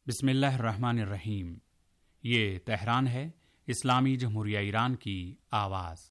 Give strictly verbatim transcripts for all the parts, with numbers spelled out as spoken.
बिस्मिल्लाहिर्रहमानिर्रहीम। ये तेहरान है, इस्लामी जमहूरिया ईरान की आवाज़।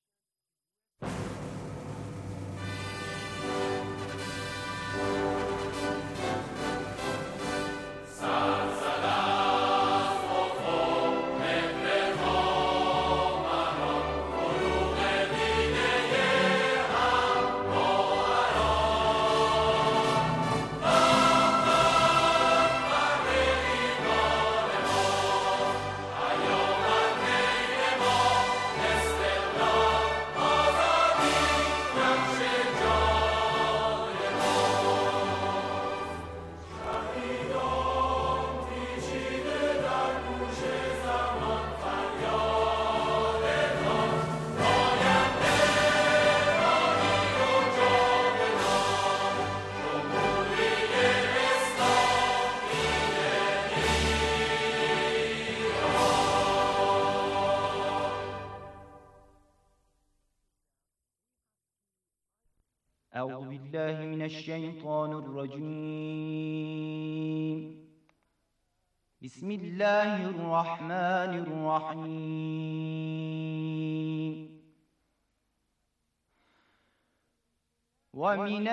أعوذ بالله من الشيطان الرجيم. بسم الله الرحمن الرحيم. ومن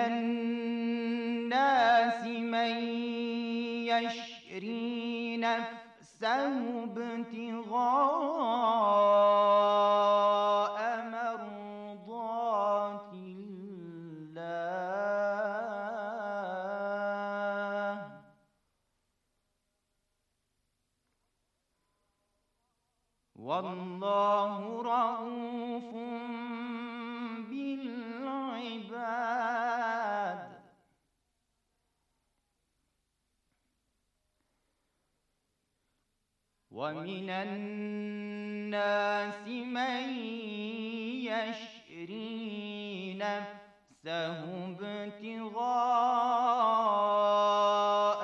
الناس من يشري نفسه ابتغاء مرضات الله، والله رؤوف بالعباد. ومن الناس من يشري نفسه ابتغاء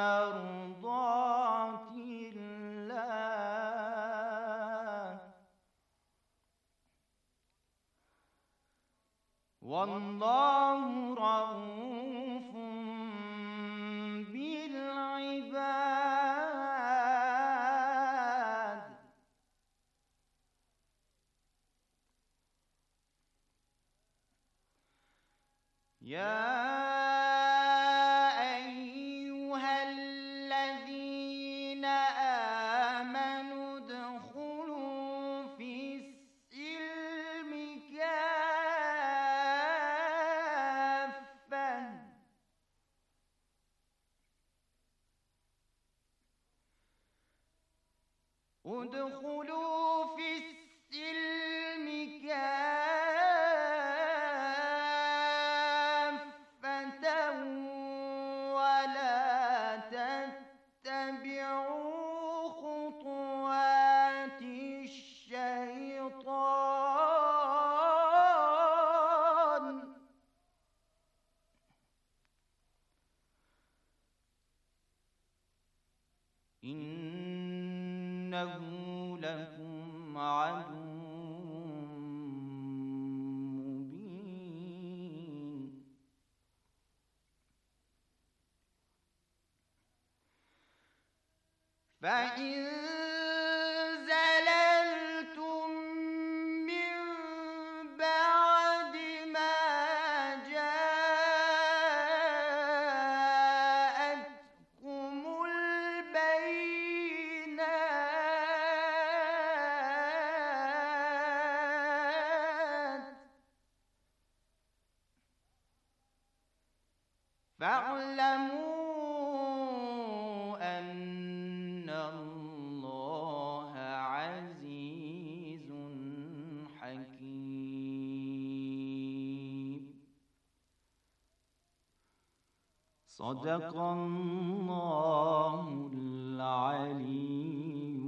مرضات الله، والله رؤوف بالعباد. يا أيها الذين آمنوا ادخلوا في السلم كافة ادخلوا في السلم كافة ولا تتبعوا خطوات الشيطان، إنه لكم عدو مبين. فإن زللتم من بعد ما جاءتكم البينات فاعلموا أن الله عزيز حكيم. صدق الله العلي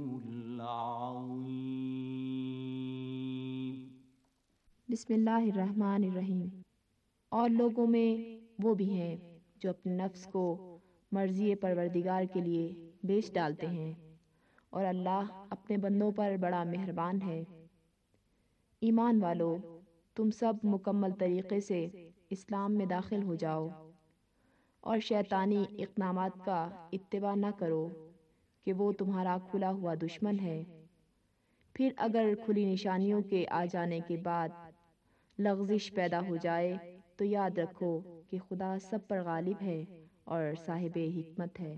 العظيم. बिस्मिल्लाहिर्रहमानिर्रहीम। और लोगों में वो भी हैं जो अपने नफ्स को मर्ज़ी परवरदिगार के लिए बेच डालते हैं, और अल्लाह अपने बंदों पर बड़ा मेहरबान है। ईमान वालों, तुम सब मुकम्मल तरीक़े से इस्लाम में दाखिल हो जाओ और शैतानी इक़दामात का इत्तिबा न करो, کہ وہ تمہارا کھلا ہوا دشمن ہے۔ پھر اگر کھلی نشانیوں کے آ جانے کے بعد لغزش پیدا ہو جائے تو یاد رکھو کہ خدا سب پر غالب ہے اور صاحب حکمت ہے۔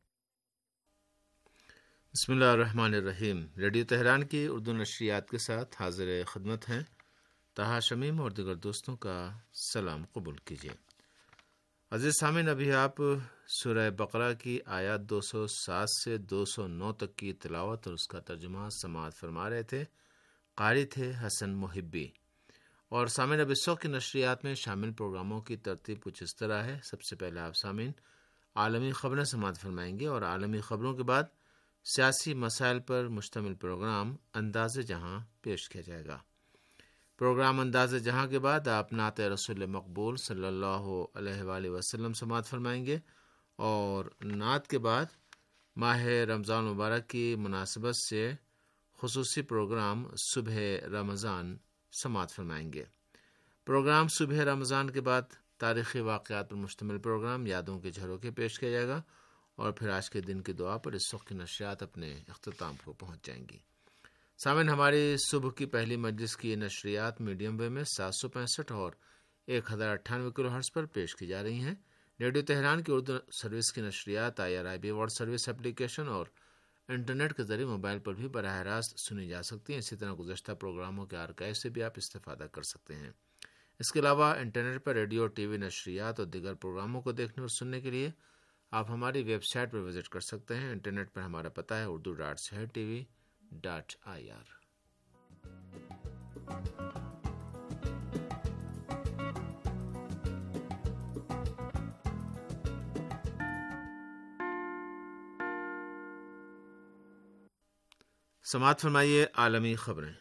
بسم اللہ الرحمن الرحیم۔ ریڈیو تہران کی اردو نشریات کے ساتھ حاضر خدمت ہیں طاہا شمیم اور دیگر دوستوں کا سلام قبول کیجیے۔ عزیز سامعین، ابھی آپ سورہ بقرہ کی آیات دو سو سات سے دو سو نو تک کی تلاوت اور اس کا ترجمہ سماعت فرما رہے تھے۔ قاری تھے حسن محبی۔ اور سامعین، اب اس وقت کی نشریات میں شامل پروگراموں کی ترتیب کچھ اس طرح ہے۔ سب سے پہلے آپ سامعین عالمی خبریں سماعت فرمائیں گے اور عالمی خبروں کے بعد سیاسی مسائل پر مشتمل پروگرام انداز جہاں پیش کیا جائے گا۔ پروگرام انداز جہاں کے بعد آپ نعت رسول مقبول صلی اللہ علیہ وآلہ وسلم سماعت فرمائیں گے اور نعت کے بعد ماہ رمضان مبارک کی مناسبت سے خصوصی پروگرام صبح رمضان سماعت فرمائیں گے۔ پروگرام صبح رمضان کے بعد تاریخی واقعات پر مشتمل پروگرام یادوں کے جھروکے پیش کیا جائے گا اور پھر آج کے دن کی دعا پر اس وقت کی نشریات اپنے اختتام کو پہنچ جائیں گی۔ سامعین، ہماری صبح کی پہلی مجلس کی نشریات میڈیم ویو میں سات سو پینسٹھ اور ایک ہزار اٹھانوے کلو ہرٹز پر پیش کی جا رہی ہیں۔ ریڈیو تہران کی اردو سروس کی نشریات I R I B world service application اور انٹرنیٹ کے ذریعے موبائل پر بھی براہ راست سنی جا سکتی ہیں۔ اسی طرح گزشتہ پروگراموں کے آرکائیو سے بھی آپ استفادہ کر سکتے ہیں۔ اس کے علاوہ انٹرنیٹ پر ریڈیو ٹی وی نشریات اور دیگر پروگراموں کو دیکھنے اور سننے کے لیے آپ ہماری ویب سائٹ پر وزٹ کر سکتے ہیں۔ انٹرنیٹ پر ہمارا پتہ ہے Urdu dot Sahar T V dot I R. سماعت فرمائیے عالمی خبریں۔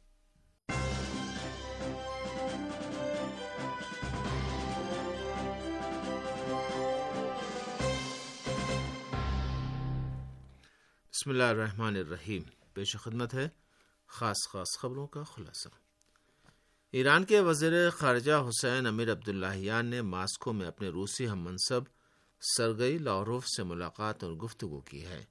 بسم اللہ الرحمن الرحیم۔ پیش خدمت ہے خاص خاص خبروں کا خلاصہ۔ ایران کے وزیر خارجہ حسین امیر عبداللہیان نے ماسکو میں اپنے روسی ہم منصب سرگئی لاوروف سے ملاقات اور گفتگو کی ہے۔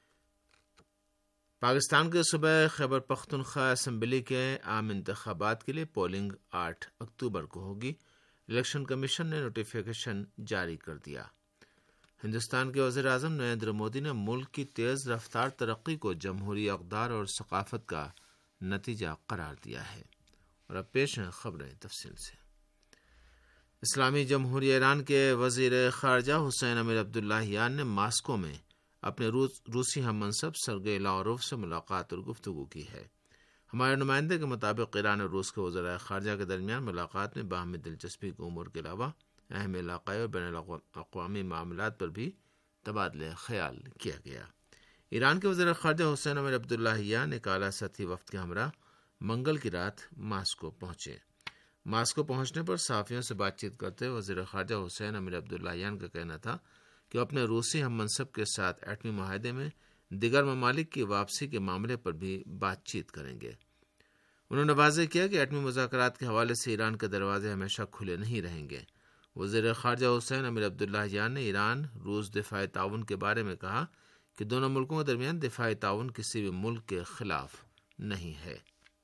پاکستان کے صوبہ خیبر پختونخوا اسمبلی کے عام انتخابات کے لیے پولنگ آٹھ اکتوبر کو ہوگی۔ الیکشن کمیشن نے نوٹیفیکیشن جاری کر دیا۔ ہندوستان کے وزیر اعظم نریندر مودی نے ملک کی تیز رفتار ترقی کو جمہوری اقدار اور ثقافت کا نتیجہ قرار دیا ہے۔ اور اب پیش ہیں خبریں تفصیل سے۔ اسلامی جمہوریہ ایران کے وزیر خارجہ حسین امیر عبداللہیان نے ماسکو میں اپنے روس روسی ہم منصب سرگئی لاوروف سے ملاقات اور گفتگو کی ہے۔ ہمارے نمائندے کے مطابق ایران اور روس کے وزراء خارجہ کے درمیان ملاقات میں باہمی دلچسپی کے امور کے علاوہ اہم علاقائی اور بین الاقوامی معاملات پر بھی تبادلہ خیال کیا گیا۔ ایران کے وزیر خارجہ حسین امیر عبداللہیان ایک اعلیٰ سطحی وفد کے ہمراہ منگل کی رات ماسکو پہنچے۔ ماسکو پہنچنے پر صحافیوں سے بات چیت کرتے ہوئے وزیر خارجہ حسین امیر عبداللہیان کا کہنا تھا کہ وہ اپنے روسی ہم منصب کے ساتھ ایٹمی معاہدے میں دیگر ممالک کی واپسی کے معاملے پر بھی بات چیت کریں گے۔ انہوں نے واضح کیا کہ ایٹمی مذاکرات کے حوالے سے ایران کے دروازے ہمیشہ کھلے نہیں رہیں گے۔ وزیر خارجہ حسین امیر عبداللہیان نے ایران روس دفاعی تعاون کے بارے میں کہا کہ دونوں ملکوں کے درمیان دفاعی تعاون کسی بھی ملک کے خلاف نہیں ہے۔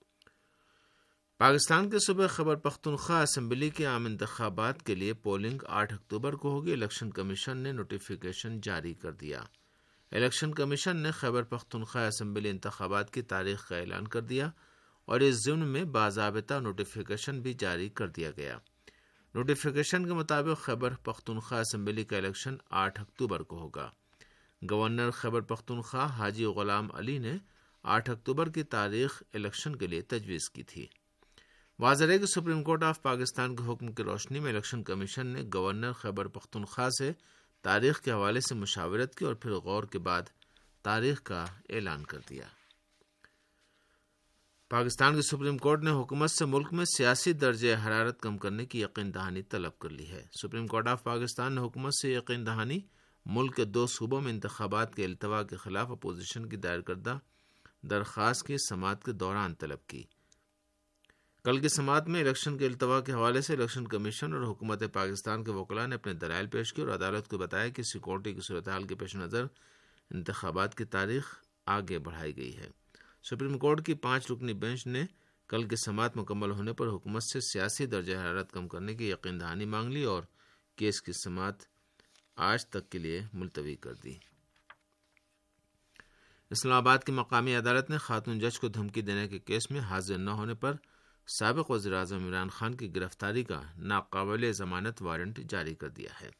پاکستان کے صوبہ خیبر پختونخوا اسمبلی کے عام انتخابات کے لیے پولنگ آٹھ اکتوبر کو ہوگی۔ الیکشن کمیشن نے نوٹیفیکیشن جاری کر دیا۔ الیکشن کمیشن نے خیبر پختونخوا اسمبلی انتخابات کی تاریخ کا اعلان کر دیا اور اس ضمن میں باضابطہ نوٹیفیکیشن بھی جاری کر دیا گیا۔ نوٹیفیکیشن کے مطابق خیبر پختونخوا اسمبلی کا الیکشن آٹھ اکتوبر کو ہوگا۔ گورنر خیبر پختونخوا حاجی غلام علی نے آٹھ اکتوبر کی تاریخ الیکشن کے لیے تجویز کی تھی۔ واضح ہے کہ سپریم کورٹ آف پاکستان کے حکم کی روشنی میں الیکشن کمیشن نے گورنر خیبر پختونخوا سے تاریخ کے حوالے سے مشاورت کی اور پھر غور کے بعد تاریخ کا اعلان کر دیا۔ پاکستان کی سپریم کورٹ نے حکومت سے ملک میں سیاسی درجہ حرارت کم کرنے کی یقین دہانی طلب کر لی ہے۔ سپریم کورٹ آف پاکستان نے حکومت سے یقین دہانی ملک کے دو صوبوں میں انتخابات کے التوا کے خلاف اپوزیشن کی دائر کردہ درخواست کی سماعت کے دوران طلب کی۔ کل کی سماعت میں الیکشن کے التوا کے حوالے سے الیکشن کمیشن اور حکومت پاکستان کے وکلاء نے اپنے دلائل پیش کیے اور عدالت کو بتایا کہ سیکورٹی کی صورتحال کے پیش نظر انتخابات کی تاریخ آگے بڑھائی گئی ہے۔ سپریم کورٹ کی پانچ رکنی بینچ نے کل کی سماعت مکمل ہونے پر حکومت سے سیاسی درجہ حرارت کم کرنے کی یقین دہانی مانگ لی اور کیس کی سماعت آج تک کے لیے ملتوی کر دی۔ اسلام آباد کی مقامی عدالت نے خاتون جج کو دھمکی دینے کے کیس میں حاضر نہ ہونے پر سابق وزیر اعظم عمران خان کی گرفتاری کا ناقابل ضمانت وارنٹ جاری کر دیا ہے۔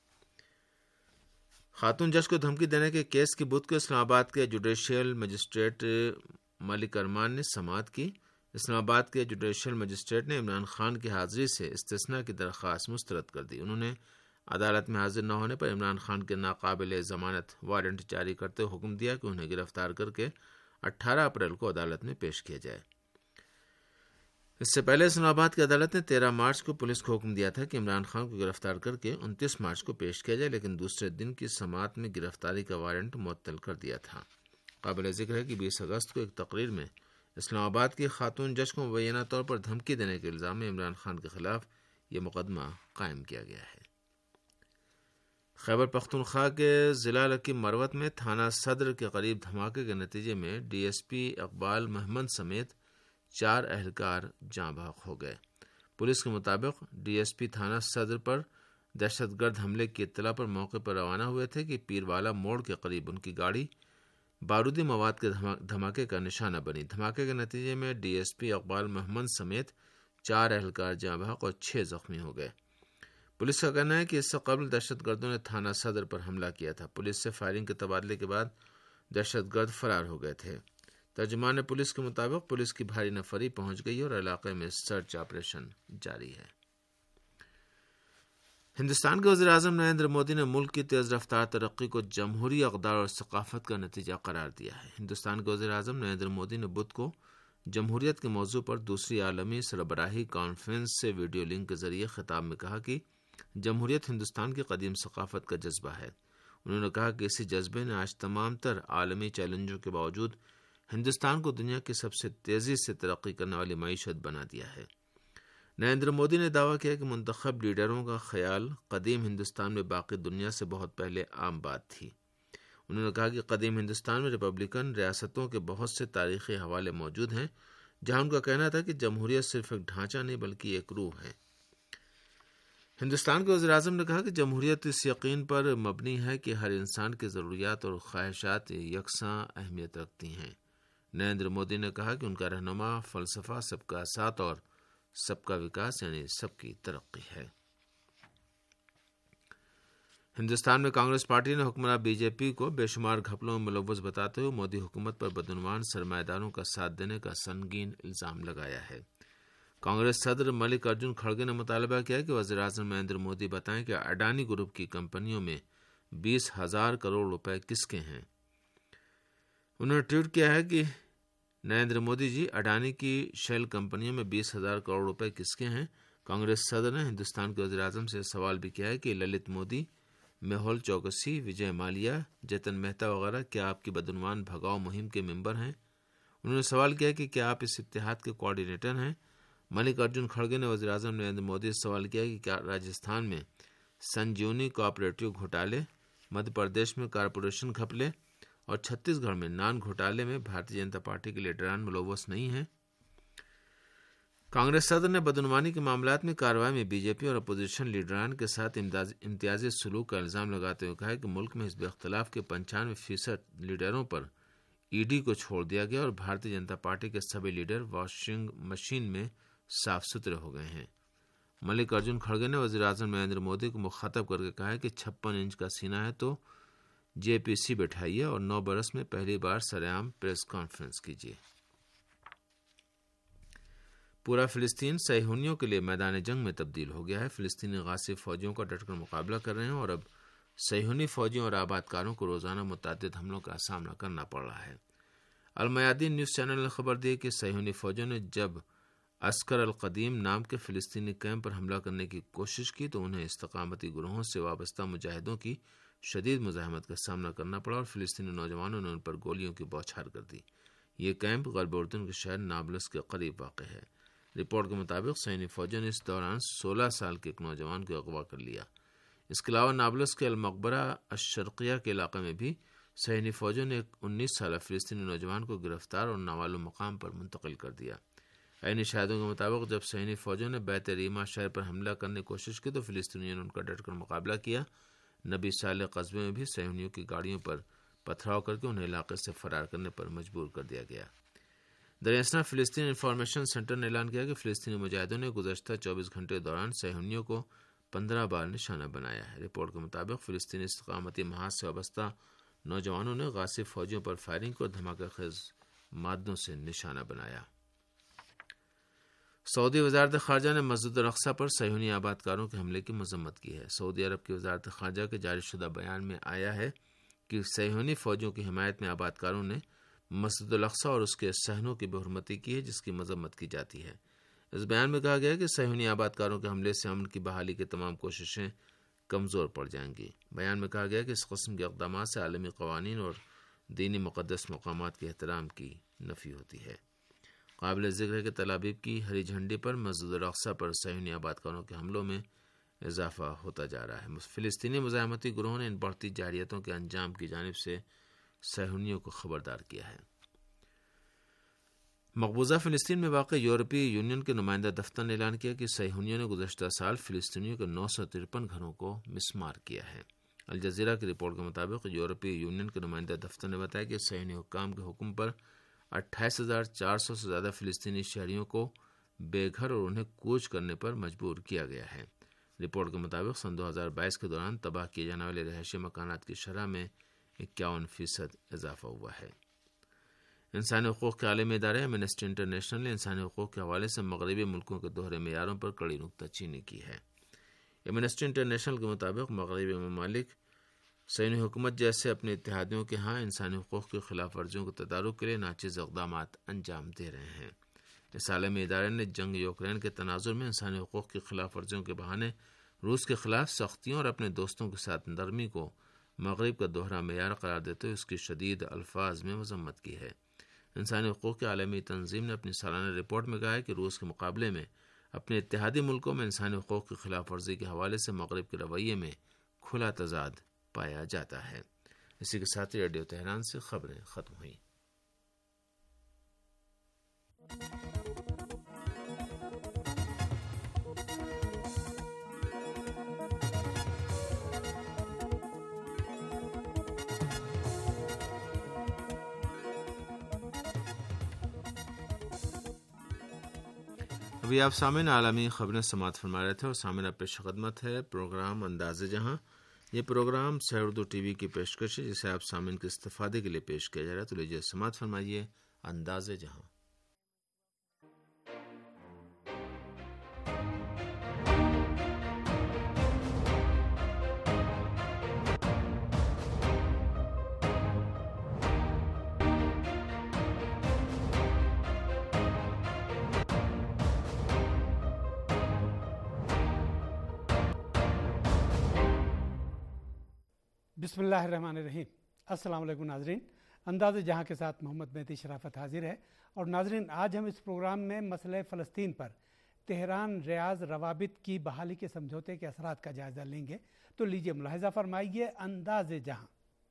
خاتون جج کو دھمکی دینے کے کیس کی بدھ کو اسلام آباد کے جوڈیشل مجسٹریٹ ملک ارمان نے سماعت کی۔ اسلام آباد کے جوڈیشل مجسٹریٹ نے عمران خان کی حاضری سے استثناء کی درخواست مسترد کر دی۔ انہوں نے عدالت میں حاضر نہ ہونے پر عمران خان کے ناقابل ضمانت وارنٹ جاری کرتے ہوئے حکم دیا کہ انہیں گرفتار کر کے اٹھارہ اپریل کو عدالت میں پیش کیا جائے۔ اس سے پہلے اسلام آباد کی عدالت نے تیرہ مارچ کو پولیس کو حکم دیا تھا کہ عمران خان کو گرفتار کر کے انتیس مارچ کو پیش کیا جائے، لیکن دوسرے دن کی سماعت میں گرفتاری کا وارنٹ معطل کر دیا تھا۔ قابل ذکر ہے کہ بیس اگست کو ایک تقریر میں اسلام آباد کی خاتون جج کو مبینہ طور پر دھمکی دینے کے الزام میں عمران خان کے خلاف یہ مقدمہ قائم کیا گیا ہے۔ خیبر پختونخوا کے ضلع لکی مروت میں تھانہ صدر کے قریب دھماکے کے نتیجے میں D S P Iqbal Muhammad سمیت چار اہلکار جاں بحق ہو گئے۔ پولیس کے مطابق ڈی ایس پی تھانہ صدر پر دہشت گرد حملے کی اطلاع پر موقع پر روانہ ہوئے تھے کہ پیروالا موڑ کے قریب ان کی گاڑی بارودی مواد کے دھماکے کا نشانہ بنی۔ دھماکے کے نتیجے میں D S P Iqbal Muhammad سمیت چار اہلکار جاں بحق اور چھ زخمی ہو گئے۔ پولیس کا کہنا ہے کہ اس سے قبل دہشت گردوں نے تھانہ صدر پر حملہ کیا تھا۔ پولیس سے فائرنگ کے تبادلے کے بعد دہشت گرد فرار ہو گئے تھے۔ ترجمان پولیس کے مطابق پولیس کی بھاری نفری پہنچ گئی اور علاقے میں سرچ آپریشن جاری ہے۔ ہندوستان کے وزیر اعظم نریندر مودی نے ملک کی تیز رفتار ترقی کو جمہوری اقدار اور ثقافت کا نتیجہ قرار دیا ہے۔ ہندوستان کے وزیر اعظم نریندر مودی نے بدھ کو جمہوریت کے موضوع پر دوسری عالمی سربراہی کانفرنس سے ویڈیو لنک کے ذریعے خطاب میں کہا کہ جمہوریت ہندوستان کی قدیم ثقافت کا جذبہ ہے۔ انہوں نے کہا کہ اسی جذبے نے آج تمام تر عالمی چیلنجوں کے باوجود ہندوستان کو دنیا کی سب سے تیزی سے ترقی کرنے والی معیشت بنا دیا ہے۔ نریندر مودی نے دعویٰ کیا کہ منتخب لیڈروں کا خیال قدیم ہندوستان میں باقی دنیا سے بہت پہلے عام بات تھی۔ انہوں نے کہا کہ قدیم ہندوستان میں ریپبلکن ریاستوں کے بہت سے تاریخی حوالے موجود ہیں، جہاں ان کا کہنا تھا کہ جمہوریت صرف ایک ڈھانچہ نہیں بلکہ ایک روح ہے۔ ہندوستان کے وزیر اعظم نے کہا کہ جمہوریت اس یقین پر مبنی ہے کہ ہر انسان کی ضروریات اور خواہشات یکساں اہمیت رکھتی ہیں۔ نریندر مودی نے کہا کہ ان کا رہنما فلسفہ سب کا ساتھ اور سب کا وکاس یعنی سب کی ترقی ہے۔ ہندوستان میں کانگریس پارٹی نے حکمراں بی جے پی کو بے شمار گھپلوں میں ملوث بتاتے ہوئے مودی حکومت پر بدعنوان سرمایہ داروں کا ساتھ دینے کا سنگین الزام لگایا ہے۔ کانگریس صدر ملک ارجن کھڑگے نے مطالبہ کیا کہ وزیر اعظم نریندر مودی بتائیں کہ اڈانی گروپ کی کمپنیوں میں بیس ہزار کروڑ روپے کس کے ہیں۔ انہوں نے ٹویٹ کیا ہے کہ نریندر مودی جی، اڈانی کی شیل کمپنیوں میں بیس ہزار کروڑ روپے کس کے ہیں۔ کانگریس صدر نے ہندوستان کے وزیر اعظم سے سوال بھی کیا ہے کہ للت مودی، میہول چوکسی، وجے مالیا، جتن مہتا وغیرہ کیا آپ کی بدعنوان بھگاؤ مہم کے ممبر ہیں۔ انہوں نے سوال کیا کہ کیا آپ اس اتحاد کے کوارڈینیٹر ہیں۔ ملک ارجن کھڑگے نے وزیر اعظم نریندر مودی سے سوال کیا کہ کیا راجستھان میں سنجیونی کوآپریٹو گھوٹالے، مدھیہ پردیش میں کارپوریشن گھپلے اور چھتیس گڑھ میں نان گھوٹالے میں بھارتیہ جنتا پارٹی کے لیڈران ملوث نہیں ہیں۔ کانگریس صدر نے بدعنوانی کے معاملات میں کارروائی میں بی جے پی اور اپوزیشن لیڈران کے ساتھ امتیازی سلوک کا الزام لگاتے ہوئے کہا کہ ملک میں حزب اختلاف کے پنچانوے فیصد لیڈروں پر ای ڈی کو چھوڑ دیا گیا اور بھارتیہ جنتا پارٹی کے سبھی لیڈر واشنگ مشین میں صاف ستھرے ہو گئے ہیں۔ ملک ارجن کھڑگے نے وزیر اعظم نریندر مودی کو مخاطب کر کے کہا ہے کہ چھپن انچ کا سینہ ہے تو جے پی سی بٹھائیے اور نو برس میں پہلی بار سرعام پریس کانفرنس کیجیے۔ پورا فلسطین صہیونیوں کے لیے میدان جنگ میں تبدیل ہو گیا ہے۔ فلسطینی غاصب فوجیوں کا ڈٹ کر مقابلہ کر رہے ہیں اور اب صہیونی فوجیوں اور آباد کاروں کو روزانہ متعدد حملوں کا سامنا کرنا پڑ رہا ہے۔ المیادین نیوز چینل نے خبر دی کہ صہیونی فوجوں نے جب عسکر القدیم نام کے فلسطینی کیمپ پر حملہ کرنے کی کوشش کی تو انہیں استقامتی گروہوں سے وابستہ مجاہدوں کی شدید مزاحمت کا سامنا کرنا پڑا اور فلسطینی نوجوانوں نے ان پر گولیوں کی بوچھار کر دی۔ یہ کیمپ غرب اردن کے شہر نابلس کے قریب واقع ہے۔ رپورٹ کے مطابق صہیونی فوجوں نے اس دوران سولہ سال کے ایک نوجوان کو اغوا کر لیا۔ اس کے علاوہ نابلس کے المقبرہ الشرقیہ کے علاقے میں بھی صہیونی فوجوں نے ایک انیس سالہ فلسطینی نوجوان کو گرفتار اور نامعلوم مقام پر منتقل کر دیا۔ عینی شاہدوں کے مطابق جب صہیونی فوجوں نے بیت ریما شہر پر حملہ کرنے کی کوشش کی تو فلسطینیوں نے ان کا ڈٹ کر مقابلہ کیا۔ نبی صالح قصبے میں بھی صہیونیوں کی گاڑیوں پر پتھراؤ کر کے انہیں علاقے سے فرار کرنے پر مجبور کر دیا گیا۔ دراصل فلسطین انفارمیشن سینٹر نے اعلان کیا کہ فلسطینی مجاہدوں نے گزشتہ چوبیس گھنٹے کے دوران صہیونیوں کو پندرہ بار نشانہ بنایا ہے۔ رپورٹ کے مطابق فلسطینی استقامتی محاذ سے وابستہ نوجوانوں نے غاصب فوجیوں پر فائرنگ اور دھماکہ خیز مادوں سے نشانہ بنایا۔ سعودی وزارت خارجہ نے مسجد الاقصی پر صہیونی آبادکاروں کے حملے کی مذمت کی ہے۔ سعودی عرب کی وزارت خارجہ کے جاری شدہ بیان میں آیا ہے کہ صہیونی فوجوں کی حمایت میں آبادکاروں نے مسجد الاقصی اور اس کے صحنوں کی بے حرمتی کی ہے، جس کی مذمت کی جاتی ہے۔ اس بیان میں کہا گیا ہے کہ صہیونی آبادکاروں کے حملے سے امن کی بحالی کی تمام کوششیں کمزور پڑ جائیں گی۔ بیان میں کہا گیا کہ اس قسم کے اقدامات سے عالمی قوانین اور دینی مقدس مقامات کے احترام کی نفی ہوتی ہے۔ قابل ذکر ہے کہ تل ابیب کی ہری جھنڈی پر مسجد الاقصی پر صہیونی آبادکاروں کے حملوں میں اضافہ ہوتا جا رہا ہے۔ فلسطینی مزاحمتی گروہوں نے ان بڑھتی جارحیتوں کے انجام کی جانب سے صہیونیوں کو خبردار کیا ہے۔ مقبوضہ فلسطین میں واقع یورپی یونین کے نمائندہ دفتر نے اعلان کیا کہ صہیونیوں نے گزشتہ سال فلسطینیوں کے نو سو ترپن گھروں کو مسمار کیا ہے۔ الجزیرہ کی رپورٹ کے مطابق یورپی یونین کے نمائندہ دفتر نے بتایا کہ صہیونی حکام کے حکم پر اٹھائیس ہزار چار سو سے زیادہ فلسطینی شہریوں کو بے گھر اور انہیں کوچ کرنے پر مجبور کیا گیا ہے۔ رپورٹ کے مطابق سن دو ہزار بائیس کے دوران تباہ کیے جانے والے رہائشی مکانات کی شرح میں اکیاون فیصد اضافہ ہوا ہے۔ انسانی حقوق کے عالمی ادارے ایمنسٹی انٹرنیشنل نے انسانی حقوق کے حوالے سے مغربی ملکوں کے دوہرے معیاروں پر کڑی نکتہ چینی کی ہے۔ ایمنسٹی انٹرنیشنل کے مطابق مغربی ممالک صہیونی حکومت جیسے اپنے اتحادیوں کے ہاں انسانی حقوق کی خلاف ورزیوں کو تدارک کے لیے ناچیز اقدامات انجام دے رہے ہیں۔ اس عالمی ادارے نے جنگ یوکرین کے تناظر میں انسانی حقوق کی خلاف ورزیوں کے بہانے روس کے خلاف سختیوں اور اپنے دوستوں کے ساتھ نرمی کو مغرب کا دوہرا معیار قرار دیتے ہوئے اس کی شدید الفاظ میں مذمت کی ہے۔ انسانی حقوق کی عالمی تنظیم نے اپنی سالانہ رپورٹ میں کہا ہے کہ روس کے مقابلے میں اپنے اتحادی ملکوں میں انسانی حقوق کی خلاف ورزی کے حوالے سے مغرب کے رویے میں کھلا تضاد پایا جاتا ہے۔ اسی کے ساتھ ریڈیو تہران سے خبریں ختم ہوئیں۔ ابھی آپ سامعین عالمی خبریں سماعت فرما رہے تھے اور سامعین اب پیش خدمت ہے پروگرام انداز جہاں۔ یہ programme Sahar Urdu T V کی پیشکش ہے جسے آپ سامعین کے استفادے کے لیے پیش کیا جا رہا ہے۔ تو لیجیے سماعت فرمائیے انداز جہاں۔ بسم اللہ الرحمن الرحیم۔ السلام علیکم ناظرین، انداز جہاں کے ساتھ محمد مہدی شرافت حاضر ہے۔ اور ناظرین، آج ہم اس پروگرام میں مسئلہ فلسطین پر تہران ریاض روابط کی بحالی کے سمجھوتے کے اثرات کا جائزہ لیں گے۔ تو لیجیے ملاحظہ فرمائیے انداز جہاں۔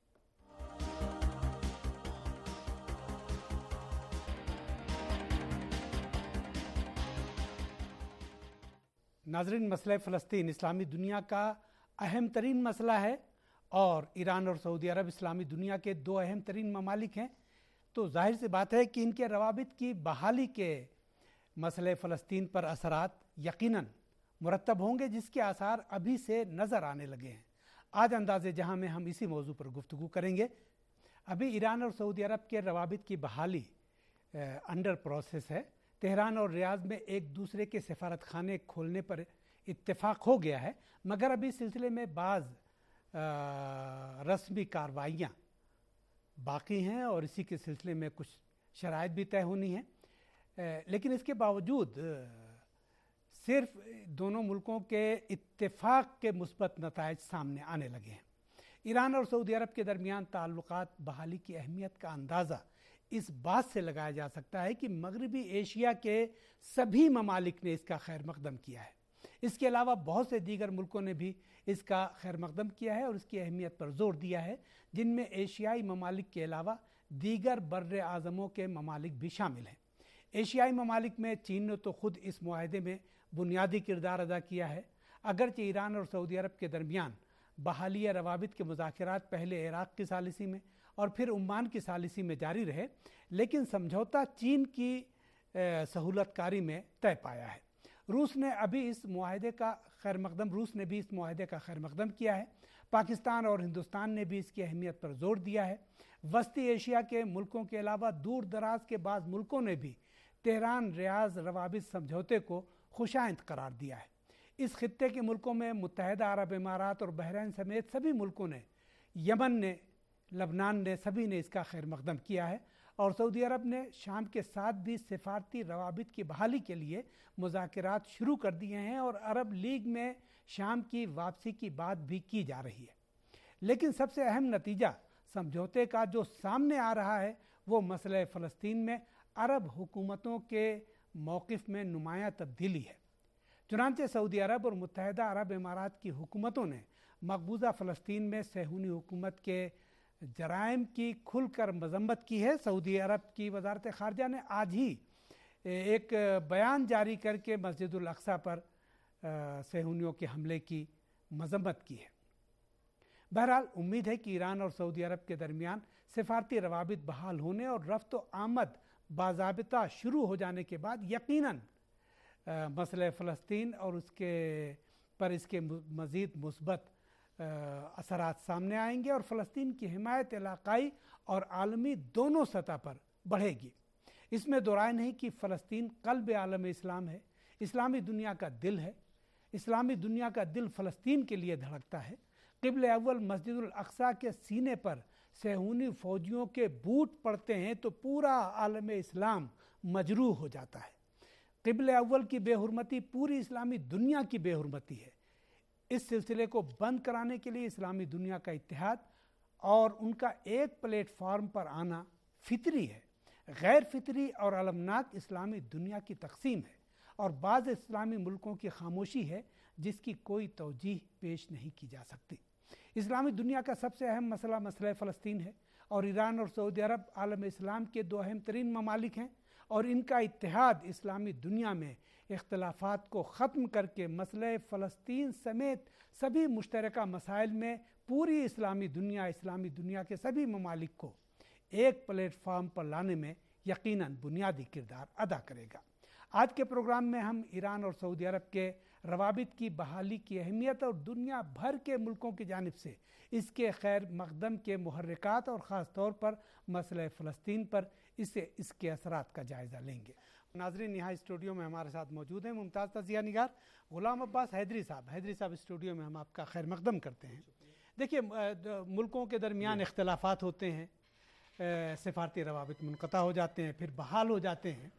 ناظرین، مسئلہ فلسطین اسلامی دنیا کا اہم ترین مسئلہ ہے اور ایران اور سعودی عرب اسلامی دنیا کے دو اہم ترین ممالک ہیں، تو ظاہر سی بات ہے کہ ان کے روابط کی بحالی کے مسئلہ فلسطین پر اثرات یقیناً مرتب ہوں گے، جس کے آثار ابھی سے نظر آنے لگے ہیں۔ آج انداز جہاں میں ہم اسی موضوع پر گفتگو کریں گے۔ ابھی ایران اور سعودی عرب کے روابط کی بحالی انڈر پروسیس ہے۔ تہران اور ریاض میں ایک دوسرے کے سفارت خانے کھولنے پر اتفاق ہو گیا ہے، مگر ابھی سلسلے میں بعض رسمی کارروائیاں باقی ہیں اور اسی کے سلسلے میں کچھ شرائط بھی طے ہونی ہیں۔ لیکن اس کے باوجود صرف دونوں ملکوں کے اتفاق کے مثبت نتائج سامنے آنے لگے ہیں۔ ایران اور سعودی عرب کے درمیان تعلقات بحالی کی اہمیت کا اندازہ اس بات سے لگایا جا سکتا ہے کہ مغربی ایشیا کے سبھی ممالک نے اس کا خیر مقدم کیا ہے۔ اس کے علاوہ بہت سے دیگر ملکوں نے بھی اس کا خیر مقدم کیا ہے اور اس کی اہمیت پر زور دیا ہے، جن میں ایشیائی ممالک کے علاوہ دیگر بر اعظموں کے ممالک بھی شامل ہیں۔ ایشیائی ممالک میں چین نے تو خود اس معاہدے میں بنیادی کردار ادا کیا ہے۔ اگرچہ ایران اور سعودی عرب کے درمیان بحالی روابط کے مذاکرات پہلے عراق کی ثالثی میں اور پھر عمان کی ثالثی میں جاری رہے، لیکن سمجھوتا چین کی سہولت کاری میں طے پایا ہے۔ روس نے ابھی اس معاہدے کا خیر مقدم روس نے بھی اس معاہدے کا خیر مقدم کیا ہے۔ پاکستان اور ہندوستان نے بھی اس کی اہمیت پر زور دیا ہے۔ وسطی ایشیا کے ملکوں کے علاوہ دور دراز کے بعض ملکوں نے بھی تہران ریاض روابط سمجھوتے کو خوشائند قرار دیا ہے۔ اس خطے کے ملکوں میں متحدہ عرب امارات اور بحرین سمیت سبھی ملکوں نے، یمن نے، لبنان نے، سبھی نے اس کا خیر مقدم کیا ہے، اور سعودی عرب نے شام کے ساتھ بھی سفارتی روابط کی بحالی کے لیے مذاکرات شروع کر دیے ہیں اور عرب لیگ میں شام کی واپسی کی بات بھی کی جا رہی ہے۔ لیکن سب سے اہم نتیجہ سمجھوتے کا جو سامنے آ رہا ہے وہ مسئلہ فلسطین میں عرب حکومتوں کے موقف میں نمایاں تبدیلی ہے۔ چنانچہ سعودی عرب اور متحدہ عرب امارات کی حکومتوں نے مقبوضہ فلسطین میں صہیونی حکومت کے جرائم کی کھل کر مذمت کی ہے۔ سعودی عرب کی وزارت خارجہ نے آج ہی ایک بیان جاری کر کے مسجد الاقصی پر صہیونیوں کے حملے کی مذمت کی ہے۔ بہرحال امید ہے کہ ایران اور سعودی عرب کے درمیان سفارتی روابط بحال ہونے اور رفت و آمد باضابطہ شروع ہو جانے کے بعد یقیناً مسئلہ فلسطین اور اس کے پر اس کے مزید مثبت اثرات سامنے آئیں گے اور فلسطین کی حمایت علاقائی اور عالمی دونوں سطح پر بڑھے گی۔ اس میں دو رائے نہیں کہ فلسطین قلب عالم اسلام ہے، اسلامی دنیا کا دل ہے۔ اسلامی دنیا کا دل فلسطین کے لیے دھڑکتا ہے۔ قبل اول مسجد الاقصی کے سینے پر صہیونی فوجیوں کے بوٹ پڑتے ہیں تو پورا عالم اسلام مجروح ہو جاتا ہے۔ قبل اول کی بے حرمتی پوری اسلامی دنیا کی بے حرمتی ہے۔ اس سلسلے کو بند کرانے کے لیے اسلامی دنیا کا اتحاد اور ان کا ایک پلیٹ فارم پر آنا فطری ہے۔ غیر فطری اور المناک اسلامی دنیا کی تقسیم ہے اور بعض اسلامی ملکوں کی خاموشی ہے جس کی کوئی توجیہ پیش نہیں کی جا سکتی۔ اسلامی دنیا کا سب سے اہم مسئلہ مسئلہ فلسطین ہے اور ایران اور سعودی عرب عالم اسلام کے دو اہم ترین ممالک ہیں اور ان کا اتحاد اسلامی دنیا میں اختلافات کو ختم کر کے مسئلہ فلسطین سمیت سبھی مشترکہ مسائل میں پوری اسلامی دنیا اسلامی دنیا کے سبھی ممالک کو ایک پلیٹ فارم پر لانے میں یقیناً بنیادی کردار ادا کرے گا۔ آج کے پروگرام میں ہم ایران اور سعودی عرب کے روابط کی بحالی کی اہمیت اور دنیا بھر کے ملکوں کی جانب سے اس کے خیر مقدم کے محرکات اور خاص طور پر مسئلہ فلسطین پر اسے اس کے اثرات کا جائزہ لیں گے۔ ناظرین، یہاں اسٹوڈیو میں ہمارے ساتھ موجود ہیں ممتاز تجزیہ نگار غلام عباس حیدری صاحب۔ حیدری صاحب اسٹوڈیو میں ہم آپ کا خیر مقدم کرتے ہیں۔ دیکھیے، ملکوں کے درمیان اختلافات ہوتے ہیں، سفارتی روابط منقطع ہو جاتے ہیں، پھر بحال ہو جاتے ہیں،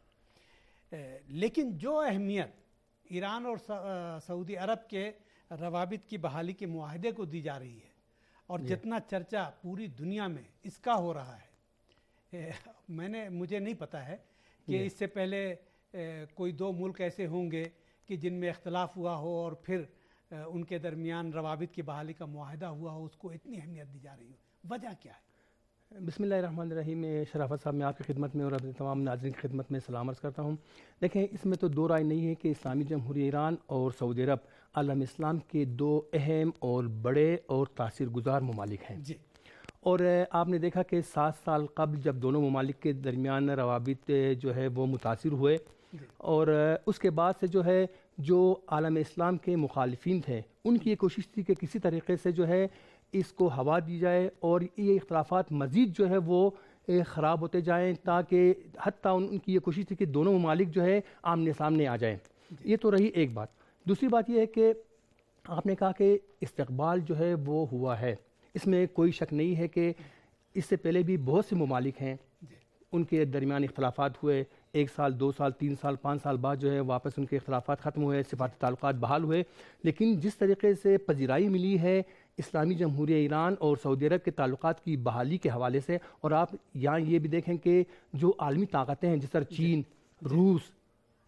لیکن جو اہمیت ایران اور سعودی عرب کے روابط کی بحالی کے معاہدے کو دی جا رہی ہے اور جتنا چرچا پوری دنیا میں اس کا ہو رہا ہے، میں نے مجھے نہیں پتا ہے کہ اس سے پہلے کوئی دو ملک ایسے ہوں گے کہ جن میں اختلاف ہوا ہو اور پھر ان کے درمیان روابط کی بحالی کا معاہدہ ہوا ہو، اس کو اتنی اہمیت دی جا رہی ہو۔ وجہ کیا ہے؟ بسم اللہ الرحمن الرحیم۔ شرافت صاحب، میں آپ کی خدمت میں اور اپنے تمام ناظرین کی خدمت میں سلام عرض کرتا ہوں۔ دیکھیں، اس میں تو دو رائے نہیں ہے کہ اسلامی جمہوریہ ایران اور سعودی عرب عالم اسلام کے دو اہم اور بڑے اور تاثیر گزار ممالک ہیں جی۔ اور آپ نے دیکھا کہ سات سال قبل جب دونوں ممالک کے درمیان روابط جو ہے وہ متاثر ہوئے اور اس کے بعد سے جو ہے جو عالم اسلام کے مخالفین تھے ان کی یہ کوشش تھی کہ کسی طریقے سے جو ہے اس کو ہوا دی جائے اور یہ اختلافات مزید جو ہے وہ خراب ہوتے جائیں، تاکہ حتیٰ ان کی یہ کوشش تھی کہ دونوں ممالک جو ہے آمنے سامنے آ جائیں۔ یہ تو رہی ایک بات۔ دوسری بات یہ ہے کہ آپ نے کہا کہ استقبال جو ہے وہ ہوا ہے، اس میں کوئی شک نہیں ہے کہ اس سے پہلے بھی بہت سے ممالک ہیں ان کے درمیان اختلافات ہوئے، ایک سال دو سال تین سال پانچ سال بعد جو ہے واپس ان کے اختلافات ختم ہوئے، سفارتی تعلقات بحال ہوئے، لیکن جس طریقے سے پذیرائی ملی ہے اسلامی جمہوریہ ایران اور سعودی عرب کے تعلقات کی بحالی کے حوالے سے، اور آپ یہاں یہ بھی دیکھیں کہ جو عالمی طاقتیں ہیں جس طرح چین، روس،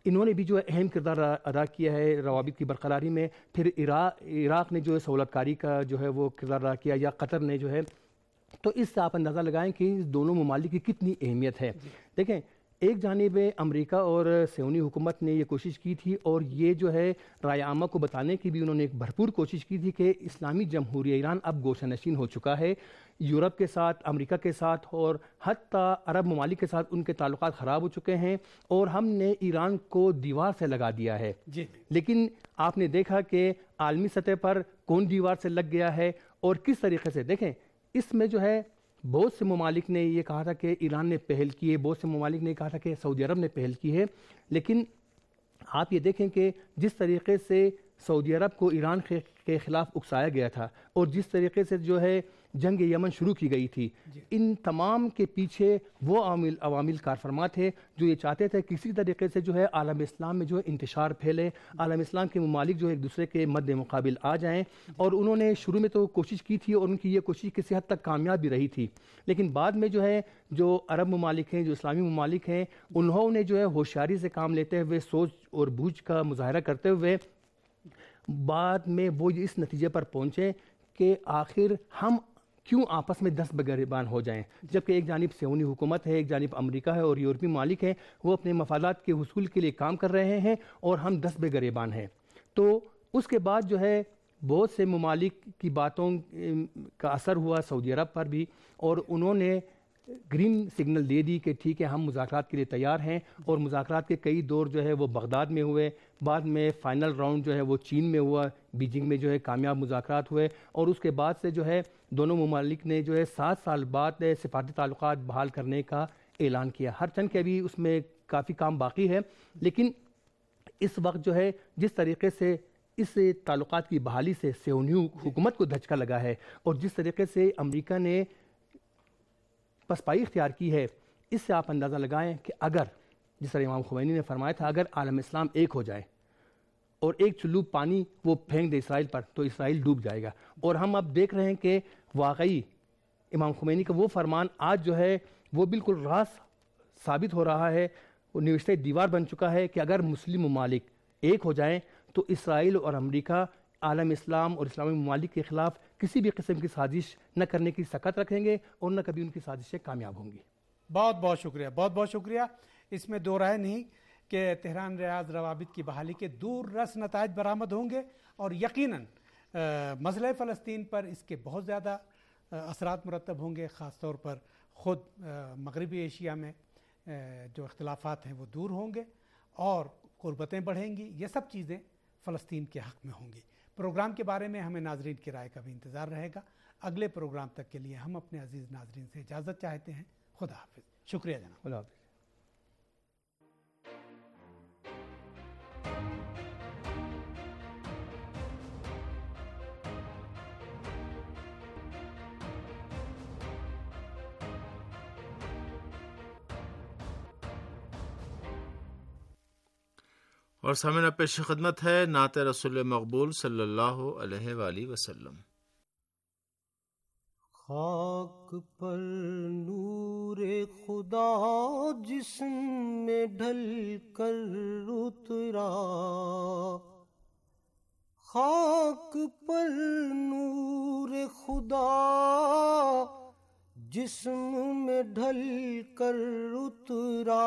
انہوں نے بھی جو ہے اہم کردار ادا کیا ہے روابط کی برقراری میں. پھر عراق عراق نے جو ہے سہولت کاری کا جو ہے وہ کردار ادا کیا, یا قطر نے جو ہے. تو اس سے آپ اندازہ لگائیں کہ دونوں ممالک کی کتنی اہمیت ہے. دیکھیں, ایک جانب امریکہ اور سیونی حکومت نے یہ کوشش کی تھی, اور یہ جو ہے رائے عامہ کو بتانے کی بھی انہوں نے ایک بھرپور کوشش کی تھی کہ اسلامی جمہوریہ ایران اب گوشہ نشین ہو چکا ہے. یورپ کے ساتھ, امریکہ کے ساتھ اور حتیٰ عرب ممالک کے ساتھ ان کے تعلقات خراب ہو چکے ہیں, اور ہم نے ایران کو دیوار سے لگا دیا ہے. جی. لیکن آپ نے دیکھا کہ عالمی سطح پر کون دیوار سے لگ گیا ہے اور کس طریقے سے. دیکھیں, اس میں جو ہے بہت سے ممالک نے یہ کہا تھا کہ ایران نے پہل کی ہے, بہت سے ممالک نے کہا تھا کہ سعودی عرب نے پہل کی ہے. لیکن آپ یہ دیکھیں کہ جس طریقے سے سعودی عرب کو ایران کے خلاف اکسایا گیا تھا, اور جس طریقے سے جو ہے جنگ یمن شروع کی گئی تھی, ان تمام کے پیچھے وہ عوامل عوامل کارفرما تھے جو یہ چاہتے تھے کسی طریقے سے جو ہے عالم اسلام میں جو ہے انتشار پھیلے, عالم اسلام کے ممالک جو ہے ایک دوسرے کے مد مقابل آ جائیں. اور انہوں نے شروع میں تو کوشش کی تھی, اور ان کی یہ کوشش کسی حد تک کامیاب بھی رہی تھی. لیکن بعد میں جو ہے جو عرب ممالک ہیں, جو اسلامی ممالک ہیں, انہوں نے جو ہے ہوشیاری سے کام لیتے ہوئے, سوچ اور بوجھ کا مظاہرہ کرتے ہوئے بعد میں وہ اس نتیجے پر پہنچے کہ آخر ہم کیوں آپس میں دست بگریبان ہو جائیں, جبکہ ایک جانب سیونی حکومت ہے, ایک جانب امریکہ ہے اور یورپی ممالک ہیں, وہ اپنے مفادات کے حصول کے لیے کام کر رہے ہیں, اور ہم دست بگریبان ہیں. تو اس کے بعد جو ہے بہت سے ممالک کی باتوں کا اثر ہوا سعودی عرب پر بھی, اور انہوں نے گرین سگنل دے دی کہ ٹھیک ہے ہم مذاکرات کے لیے تیار ہیں. اور مذاکرات کے کئی دور جو ہے وہ بغداد میں ہوئے, بعد میں فائنل راؤنڈ جو ہے وہ چین میں ہوا, بیجنگ میں جو ہے کامیاب مذاکرات ہوئے, اور اس کے بعد سے جو ہے دونوں ممالک نے جو ہے سات سال بعد سفارتی تعلقات بحال کرنے کا اعلان کیا. ہر چند کے ابھی اس میں کافی کام باقی ہے, لیکن اس وقت جو ہے جس طریقے سے اس تعلقات کی بحالی سے سیونی حکومت کو دھچکا لگا ہے, اور جس طریقے سے امریکہ نے پسپائی اختیار کی ہے, اس سے آپ اندازہ لگائیں کہ اگر جس طرح امام خمینی نے فرمایا تھا اگر عالم اسلام ایک ہو جائے اور ایک چلو پانی وہ پھینک دے اسرائیل پر تو اسرائیل ڈوب جائے گا. اور ہم اب دیکھ رہے ہیں کہ واقعی امام خمینی کا وہ فرمان آج جو ہے وہ بالکل راست ثابت ہو رہا ہے, وہ نوشتہ دیوار بن چکا ہے کہ اگر مسلم ممالک ایک ہو جائیں تو اسرائیل اور امریکہ عالم اسلام اور اسلامی ممالک کے خلاف کسی بھی قسم کی سازش نہ کرنے کی سخت رکھیں گے, اور نہ کبھی ان کی سازشیں کامیاب ہوں گی. بہت بہت شکریہ, بہت بہت شکریہ. اس میں دو رائے نہیں کہ تہران ریاض روابط کی بحالی کے دور رس نتائج برآمد ہوں گے, اور یقیناً مسئلہ فلسطین پر اس کے بہت زیادہ اثرات مرتب ہوں گے, خاص طور پر خود مغربی ایشیا میں جو اختلافات ہیں وہ دور ہوں گے, اور قربتیں بڑھیں گی. یہ سب چیزیں فلسطین کے حق میں ہوں گی. پروگرام کے بارے میں ہمیں ناظرین کی رائے کا بھی انتظار رہے گا. اگلے پروگرام تک کے لیے ہم اپنے عزیز ناظرین سے اجازت چاہتے ہیں. خدا حافظ. شکریہ جناب. خدا حافظ. اور سامعین پیش خدمت ہے نعت رسول مقبول صلی اللہ علیہ وآلہ وسلم. خاک پر نور خدا جسم میں ڈھل کر اترا, خاک پر نور خدا جسم میں ڈھل کر اترا,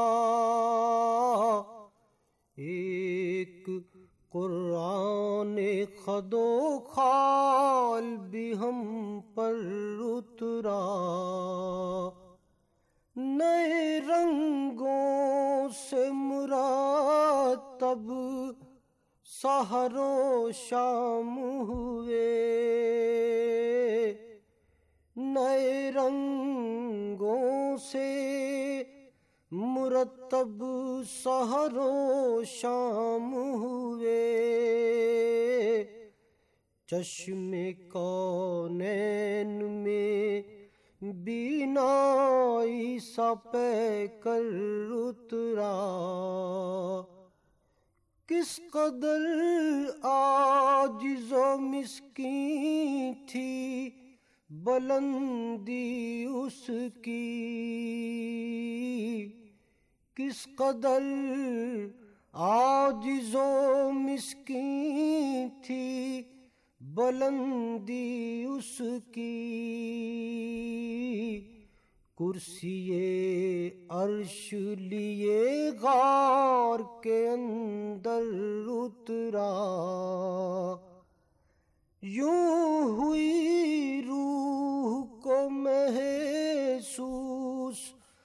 ایک قرآن خد و خال بھی ہم پر اترا, نئے رنگوں سے مرتب سحر و شام ہوئے, نئے رنگوں سے مرتب سحر و شام ہوئے, چشم کونین میں بینائی سا پہ کر اترا, کس قدر عاجز و مسکین تھی بلندی اس کی, کس قدر عاجز و مسکین تھی بلندی اس کی، کرسی عرش لیے غار کے اندر اترا، یوں ہوئی روح کو محسوس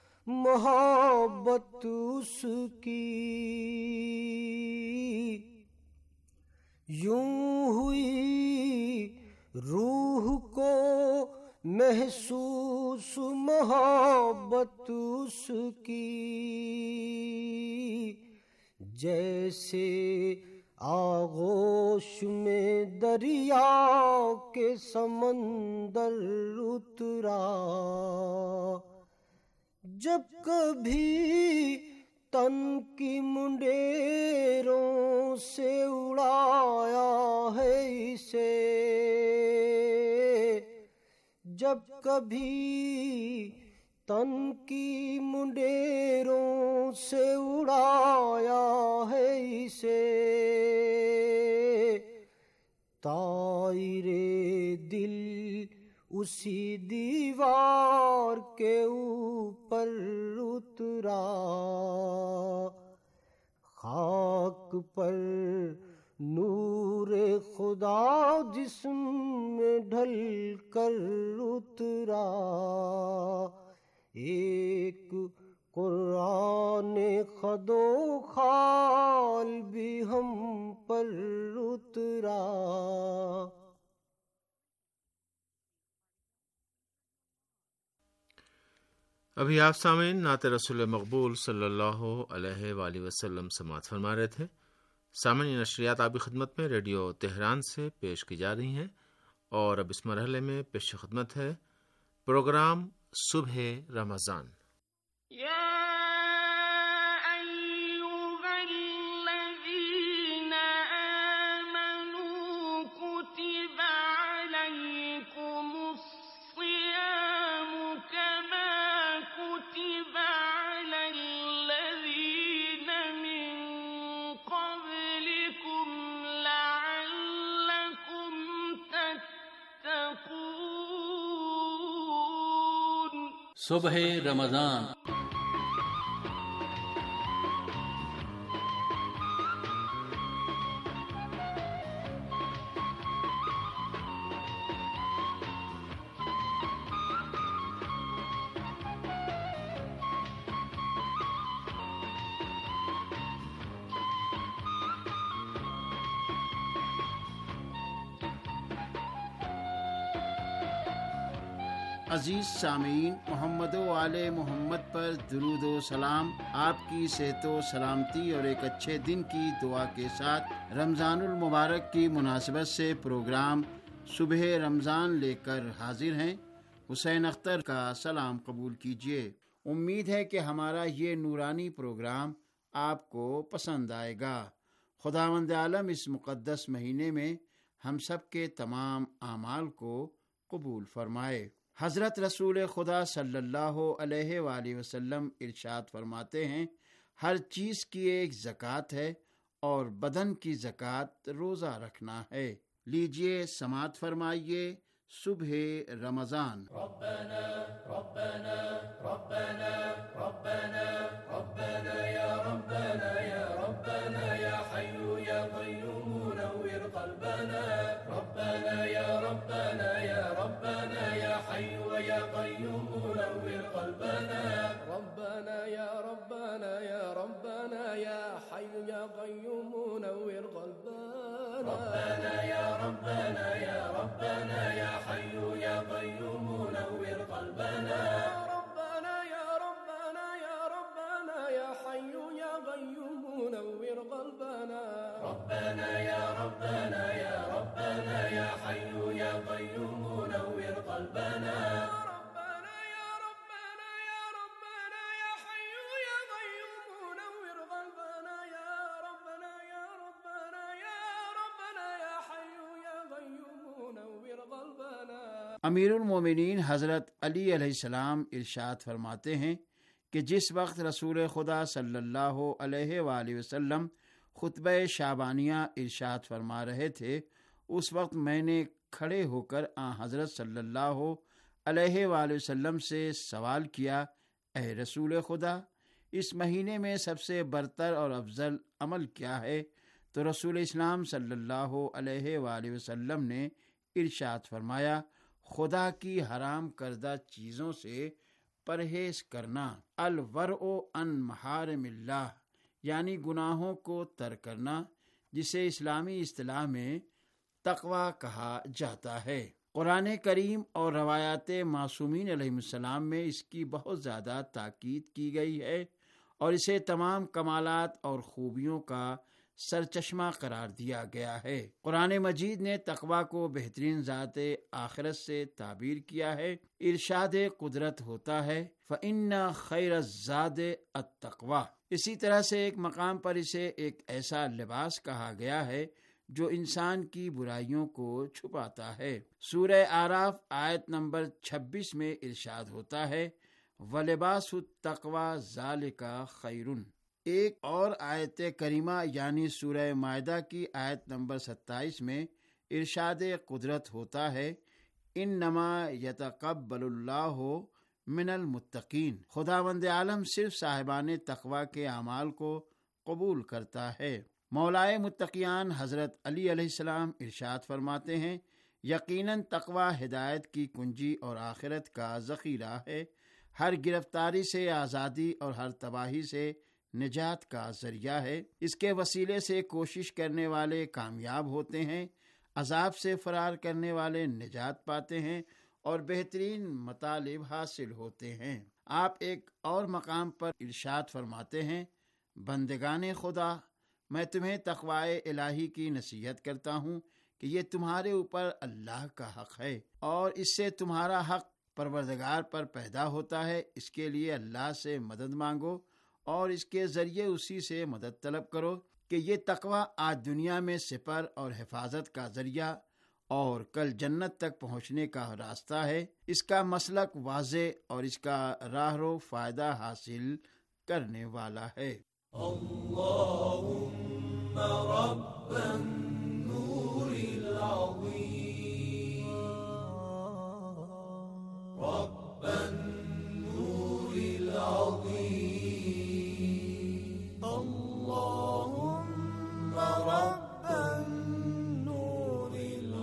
محبت اس کی، یوں ہوئی روح کو محسوس محبت اس کی، جیسے آغوش میں دریا کے سمندر اترا، جب کبھی تن کی منڈیروں سے اڑایا ہے اسے، جب کبھی تن کی منڈیروں سے اڑایا ہے اسے، طائر دل اسی دیوار کے اوپر اترا، خاک پر نور خدا جسم میں ڈھل کر اترا، ایک قرآن خد و خال بھی ہم پر اترا۔ ابھی آپ سامعین نعت رسول مقبول صلی اللہ علیہ وآلہ وسلم سماعت فرما رہے تھے۔ سامعین نشریات آپ کی خدمت میں ریڈیو تہران سے پیش کی جا رہی ہیں، اور اب اس مرحلے میں پیش خدمت ہے پروگرام صبح رمضان۔ صبح رمضان۔ عزیز سامعین، محمد و آل محمد پر درود و سلام۔ آپ کی صحت و سلامتی اور ایک اچھے دن کی دعا کے ساتھ رمضان المبارک کی مناسبت سے پروگرام صبح رمضان لے کر حاضر ہیں۔ حسین اختر کا سلام قبول کیجیے۔ امید ہے کہ ہمارا یہ نورانی پروگرام آپ کو پسند آئے گا۔ خداوند عالم اس مقدس مہینے میں ہم سب کے تمام اعمال کو قبول فرمائے۔ حضرت رسول خدا صلی اللہ علیہ وآلہ وسلم ارشاد فرماتے ہیں، ہر چیز کی ایک زکوٰۃ ہے اور بدن کی زکوٰۃ روزہ رکھنا ہے۔ لیجئے سماعت فرمائیے صبح رمضان۔ ربنا ربنا ربنا ربنا ربنا یا ربنا یا ربنا یا حی یا قیوم نور قلبنا، ربنا یا ربنا یا ربنا یا حی یا قیوم نور قلبنا، ربنا یا ربنا یا ربنا یا حی یا قیوم نور قلبنا، ربنا یا ربنا یا ربنا یا حی یا قیوم نور قلبنا، ربنا یا ربنا یا ربنا یا حی یا قیوم نور قلبنا، ربنا یا ربنا یا ربنا یا حی یا قیوم نور قلبنا، ربنا یا ربنا یا ربنا یا حی یا قیوم نور قلبنا، یا ربنا یا ربنا یا ربنا یا حی یا قیوم نور قلبنا۔ امیر المومنین حضرت علی علیہ السلام ارشاد فرماتے ہیں کہ جس وقت رسول خدا صلی اللہ علیہ وآلہ وسلم خطبہ شعبانیہ ارشاد فرما رہے تھے، اس وقت میں نے کھڑے ہو کر آن حضرت صلی اللہ علیہ وآلہ وسلم سے سوال کیا، اے رسول خدا، اس مہینے میں سب سے برتر اور افضل عمل کیا ہے؟ تو رسول اسلام صلی اللہ علیہ وآلہ وسلم نے ارشاد فرمایا، خدا کی حرام کردہ چیزوں سے پرہیز کرنا، الورع عن محارم اللہ، یعنی گناہوں کو ترک کرنا، جسے اسلامی اصطلاح میں تقوی کہا جاتا ہے۔ قرآن کریم اور روایات معصومین علیہ السلام میں اس کی بہت زیادہ تاکید کی گئی ہے اور اسے تمام کمالات اور خوبیوں کا سرچشمہ قرار دیا گیا ہے۔ قرآن مجید نے تقوی کو بہترین ذات آخرت سے تعبیر کیا ہے۔ ارشاد قدرت ہوتا ہے، فَإِنَّ خَيْرَ الزَّادِ التَّقْوَى۔ اسی طرح سے ایک مقام پر اسے ایک ایسا لباس کہا گیا ہے جو انسان کی برائیوں کو چھپاتا ہے۔ سورہ اعراف آیت نمبر چھبیس میں ارشاد ہوتا ہے، وَلِبَاسُ التَّقْوَى ذَلِكَ خَيْرٌ۔ ایک اور آیت کریمہ یعنی سورہ مائدہ کی آیت نمبر ستائیس میں ارشاد قدرت ہوتا ہے، انما یتقبل اللہ من المتقین۔ خداوند عالم صرف صاحبان تقوی کے اعمال کو قبول کرتا ہے۔ مولائے متقیان حضرت علی علیہ السلام ارشاد فرماتے ہیں، یقیناً تقوی ہدایت کی کنجی اور آخرت کا ذخیرہ ہے، ہر گرفتاری سے آزادی اور ہر تباہی سے نجات کا ذریعہ ہے۔ اس کے وسیلے سے کوشش کرنے والے کامیاب ہوتے ہیں، عذاب سے فرار کرنے والے نجات پاتے ہیں اور بہترین مطالب حاصل ہوتے ہیں۔ آپ ایک اور مقام پر ارشاد فرماتے ہیں، بندگان خدا، میں تمہیں تقوی الہی کی نصیحت کرتا ہوں کہ یہ تمہارے اوپر اللہ کا حق ہے اور اس سے تمہارا حق پروردگار پر پیدا ہوتا ہے۔ اس کے لیے اللہ سے مدد مانگو اور اس کے ذریعے اسی سے مدد طلب کرو کہ یہ تقوی آج دنیا میں سپر اور حفاظت کا ذریعہ اور کل جنت تک پہنچنے کا راستہ ہے۔ اس کا مسلک واضح اور اس کا راہ رو فائدہ حاصل کرنے والا ہے۔ اللهم رب النور العظيم رب النور العظيم اللهم رب النور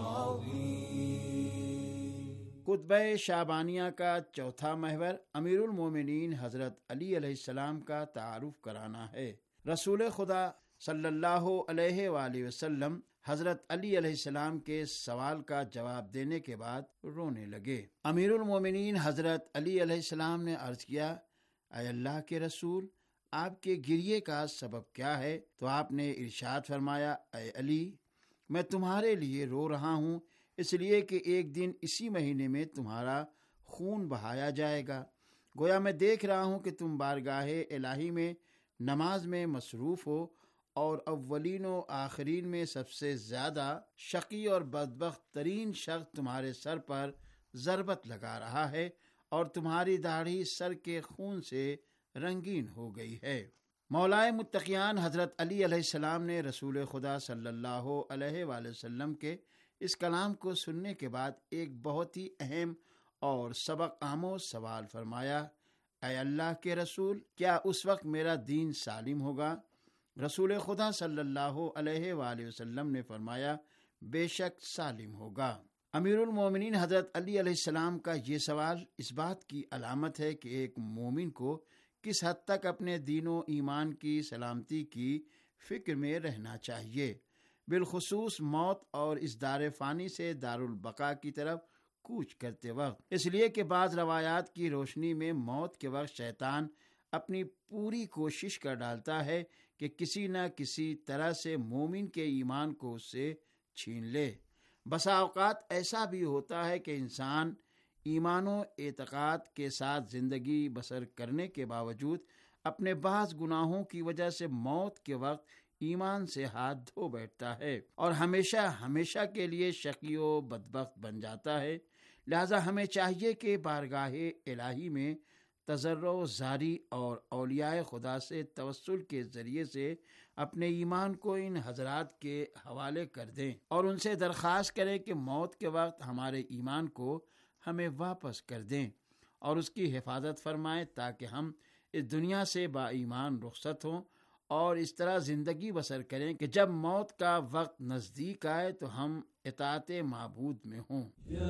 العظيم۔ خطبہ شعبانیہ کا چوتھا محور امیر المومنین حضرت علی علیہ السلام کا تعارف کرانا ہے۔ رسول خدا صلی اللہ علیہ وآلہ وسلم حضرت علی علیہ السلام کے سوال کا جواب دینے کے بعد رونے لگے۔ امیر المومنین حضرت علی علیہ السلام نے عرض کیا، اے اللہ کے رسول، آپ کے گریے کا سبب کیا ہے؟ تو آپ نے ارشاد فرمایا، اے علی، میں تمہارے لیے رو رہا ہوں اس لیے کہ ایک دن اسی مہینے میں تمہارا خون بہایا جائے گا۔ گویا میں دیکھ رہا ہوں کہ تم بارگاہ الہی میں نماز میں مصروف ہو اور اولین و آخرین میں سب سے زیادہ شقی اور بدبخت ترین شخص تمہارے سر پر ضربت لگا رہا ہے اور تمہاری داڑھی سر کے خون سے رنگین ہو گئی ہے۔ مولائے متقیان حضرت علی علیہ السلام نے رسول خدا صلی اللہ علیہ وآلہ وسلم کے اس کلام کو سننے کے بعد ایک بہت ہی اہم اور سبق آموز سوال فرمایا، اے اللہ کے رسول، کیا اس وقت میرا دین سالم ہوگا؟ رسول خدا صلی اللہ علیہ وآلہ وسلم نے فرمایا، بے شک سالم ہوگا۔ امیر المومنین حضرت علی علیہ السلام کا یہ سوال اس بات کی علامت ہے کہ ایک مومن کو کس حد تک اپنے دین و ایمان کی سلامتی کی فکر میں رہنا چاہیے، بالخصوص موت اور اس دار فانی سے دار البقاء کی طرف کوچ کرتے وقت، اس لیے کہ بعض روایات کی روشنی میں موت کے وقت شیطان اپنی پوری کوشش کر ڈالتا ہے کہ کسی نہ کسی طرح سے مومن کے ایمان کو اس سے چھین لے۔ بسا اوقات ایسا بھی ہوتا ہے کہ انسان ایمان و اعتقاد کے ساتھ زندگی بسر کرنے کے باوجود اپنے بعض گناہوں کی وجہ سے موت کے وقت ایمان سے ہاتھ دھو بیٹھتا ہے اور ہمیشہ ہمیشہ کے لیے شقی و بدبخت بن جاتا ہے۔ لہذا ہمیں چاہیے کہ بارگاہ الہی میں تضرع زاری اور اولیاء خدا سے توسل کے ذریعے سے اپنے ایمان کو ان حضرات کے حوالے کر دیں اور ان سے درخواست کریں کہ موت کے وقت ہمارے ایمان کو ہمیں واپس کر دیں اور اس کی حفاظت فرمائیں تاکہ ہم اس دنیا سے با ایمان رخصت ہوں اور اس طرح زندگی بسر کریں کہ جب موت کا وقت نزدیک آئے تو ہم اطاعت معبود میں ہوں۔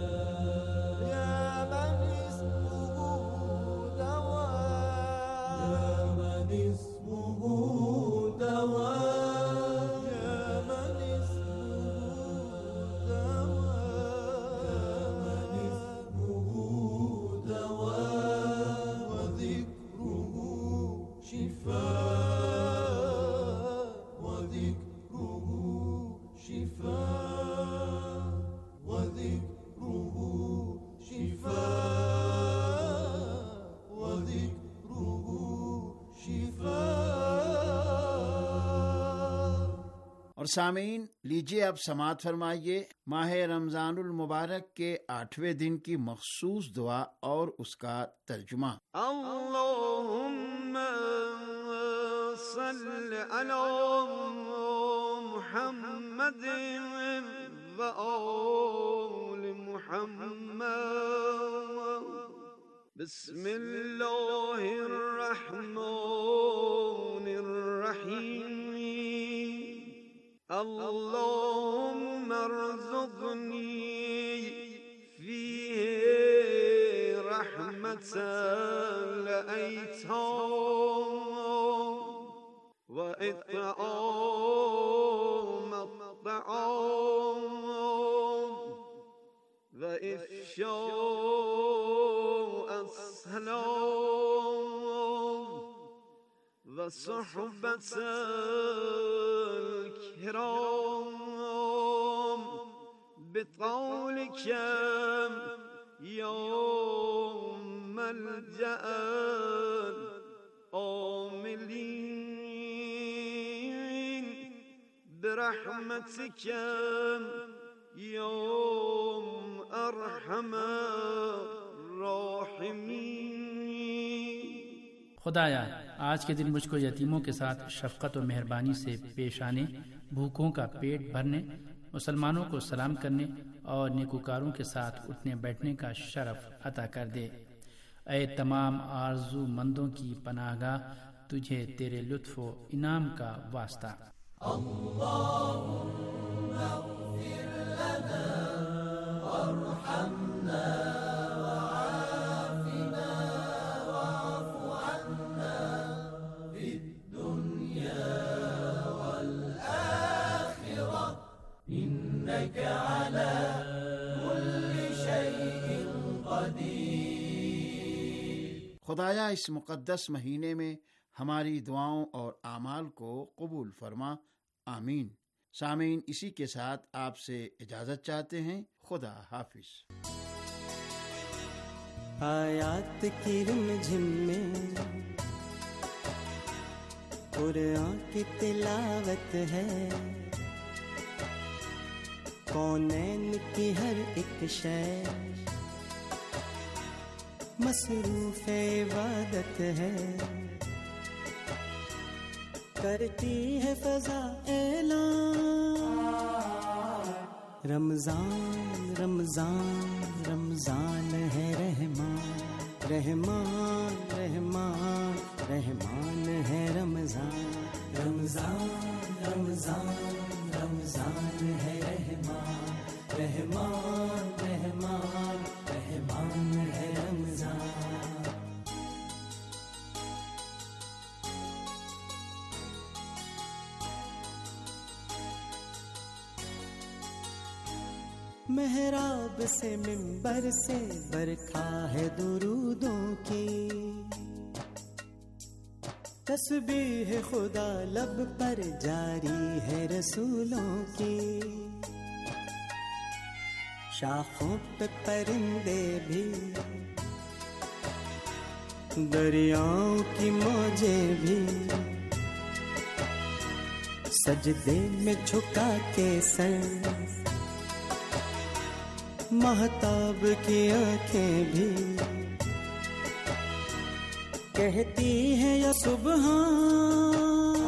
اور سامعین، لیجیے اب سماعت فرمائیے ماہ رمضان المبارک کے آٹھویں دن کی مخصوص دعا اور اس کا ترجمہ۔ اللہم صل علی محمد و آل محمد، بسم اللہ الرحمن الرحیم، اللهم ارزقني فيه رحمة الأيتام وإطعام الطعام وإفشاء السلام وصحبة الكرام بطولك يا ملجأ العاملين برحمتك يا أرحم الراحمين۔ خدایا آج کے دن مجھ کو یتیموں کے ساتھ شفقت و مہربانی سے پیش آنے، بھوکوں کا پیٹ بھرنے، مسلمانوں کو سلام کرنے اور نیکوکاروں کے ساتھ اٹھنے بیٹھنے کا شرف عطا کر دے۔ اے تمام آرزو مندوں کی پناہ گاہ، تجھے تیرے لطف و انعام کا واسطہ۔ اللہم اغفر لنا وارحمنا وعافنا واعف عنا في الدنيا والآخرة إنك على كل شيء قدير۔ خدایا اس مقدس مہینے میں ہماری دعاؤں اور اعمال کو قبول فرما، آمین۔ سامعین، اسی کے ساتھ آپ سے اجازت چاہتے ہیں، خدا حافظ۔ آیات کی رم جھم میں قرآن کی تلاوت ہے، کونین کی ہر ایک شے مصروف عبادت ہے، کرتی ہے فضا اعلان، رمضان رمضان رمضان ہے رحمان، رحمان رحمان رحمان ہے رمضان، رمضان رمضان رمضان ہے رحمان، رحمان رحمان رحمان ہے رمضان۔ محراب سے منبر سے برکھا ہے درودوں کی، تسبیح خدا لب پر جاری ہے رسولوں کی، شاخوں پہ پرندے بھی، دریاؤں کی موجیں بھی، سجدے میں جھکا کے سر، مہتاب کی آنکھیں بھی، کہتی ہے یا سبحان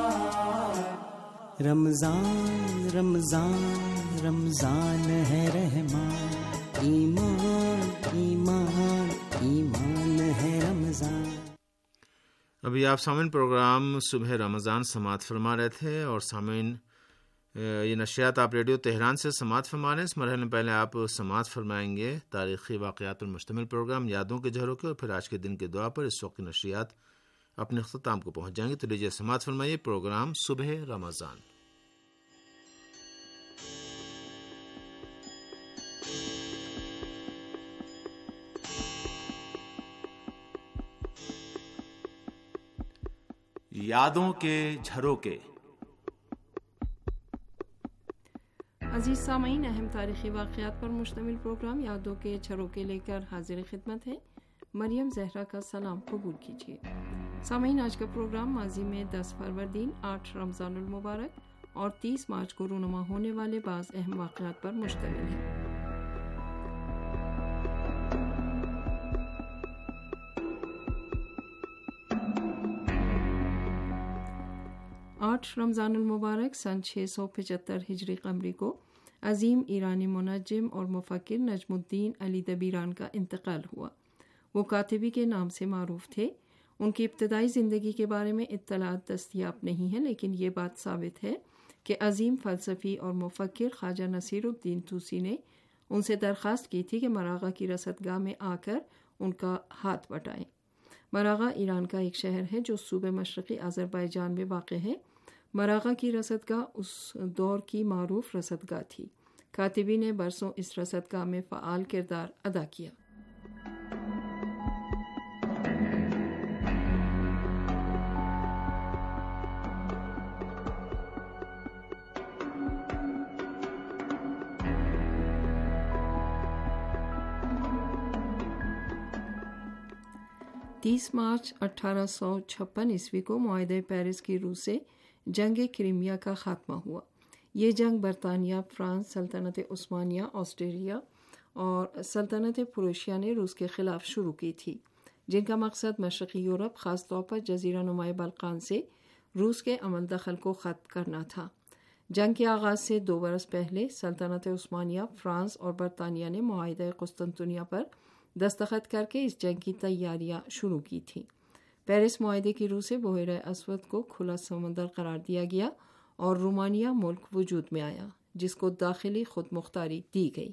رمضان رمضان رمضان ہے رحمان ایمان ایمان ایمان ہے رمضان۔ ابھی آپ سامعین پروگرام صبح رمضان سماعت فرما رہے تھے، اور سامعین یہ نشریات آپ ریڈیو تہران سے سماعت فرما رہے ہیں۔ اس مرحلے میں پہلے آپ سماعت فرمائیں گے تاریخی واقعات پر مشتمل پروگرام یادوں کے جھروکے، اور پھر آج کے دن کے دعا پر اس وقت کی نشریات اپنے اختتام کو پہنچ جائیں گے۔ تو لیجیے سماعت فرمائیے پروگرام صبح رمضان۔ یادوں کے جھروکے۔ عزیز سامعین، اہم تاریخی واقعات پر مشتمل پروگرام یادوں کے جھروکے لے کر حاضر خدمت ہے۔ مریم زہرا کا سلام قبول کیجیے۔ سامعین، آج کا پروگرام ماضی میں دس فروردین، آٹھ رمضان المبارک اور تیس مارچ کو رونما ہونے والے بعض اہم واقعات پر مشتمل ہے۔ آٹھ رمضان المبارک سن چھ سو پچہتر ہجری قمری کو عظیم ایرانی منجم اور مفکر نجم الدین علی دبیران کا انتقال ہوا۔ وہ کاتبی کے نام سے معروف تھے۔ ان کی ابتدائی زندگی کے بارے میں اطلاعات دستیاب نہیں ہیں، لیکن یہ بات ثابت ہے کہ عظیم فلسفی اور مفکر خواجہ نصیر الدین طوسی نے ان سے درخواست کی تھی کہ مراغہ کی رصدگاہ میں آ کر ان کا ہاتھ بٹائیں۔ مراغہ ایران کا ایک شہر ہے جو صوبے مشرقی آذربائیجان میں واقع ہے۔ مراغہ کی رصدگاہ اس دور کی معروف رصدگاہ تھی۔ کاتبی نے برسوں اس رصدگاہ میں فعال کردار ادا کیا۔ تیس مارچ اٹھارہ سو چھپن عیسوی کو معاہدہ پیرس کی روح سے جنگ کریمیا کا خاتمہ ہوا۔ یہ جنگ برطانیہ، فرانس، سلطنت عثمانیہ، آسٹریا اور سلطنت پروشیا نے روس کے خلاف شروع کی تھی، جن کا مقصد مشرقی یورپ، خاص طور پر جزیرہ نما بلقان سے روس کے عمل دخل کو ختم کرنا تھا۔ جنگ کے آغاز سے دو برس پہلے سلطنت عثمانیہ، فرانس اور برطانیہ نے معاہدہ قسطنطنیہ پر دستخط کر کے اس جنگ کی تیاریاں شروع کی تھیں۔ پیرس معاہدے کی روح سے بحیرہ اسود کو کھلا سمندر قرار دیا گیا اور رومانیہ ملک وجود میں آیا، جس کو داخلی خود مختاری دی گئی۔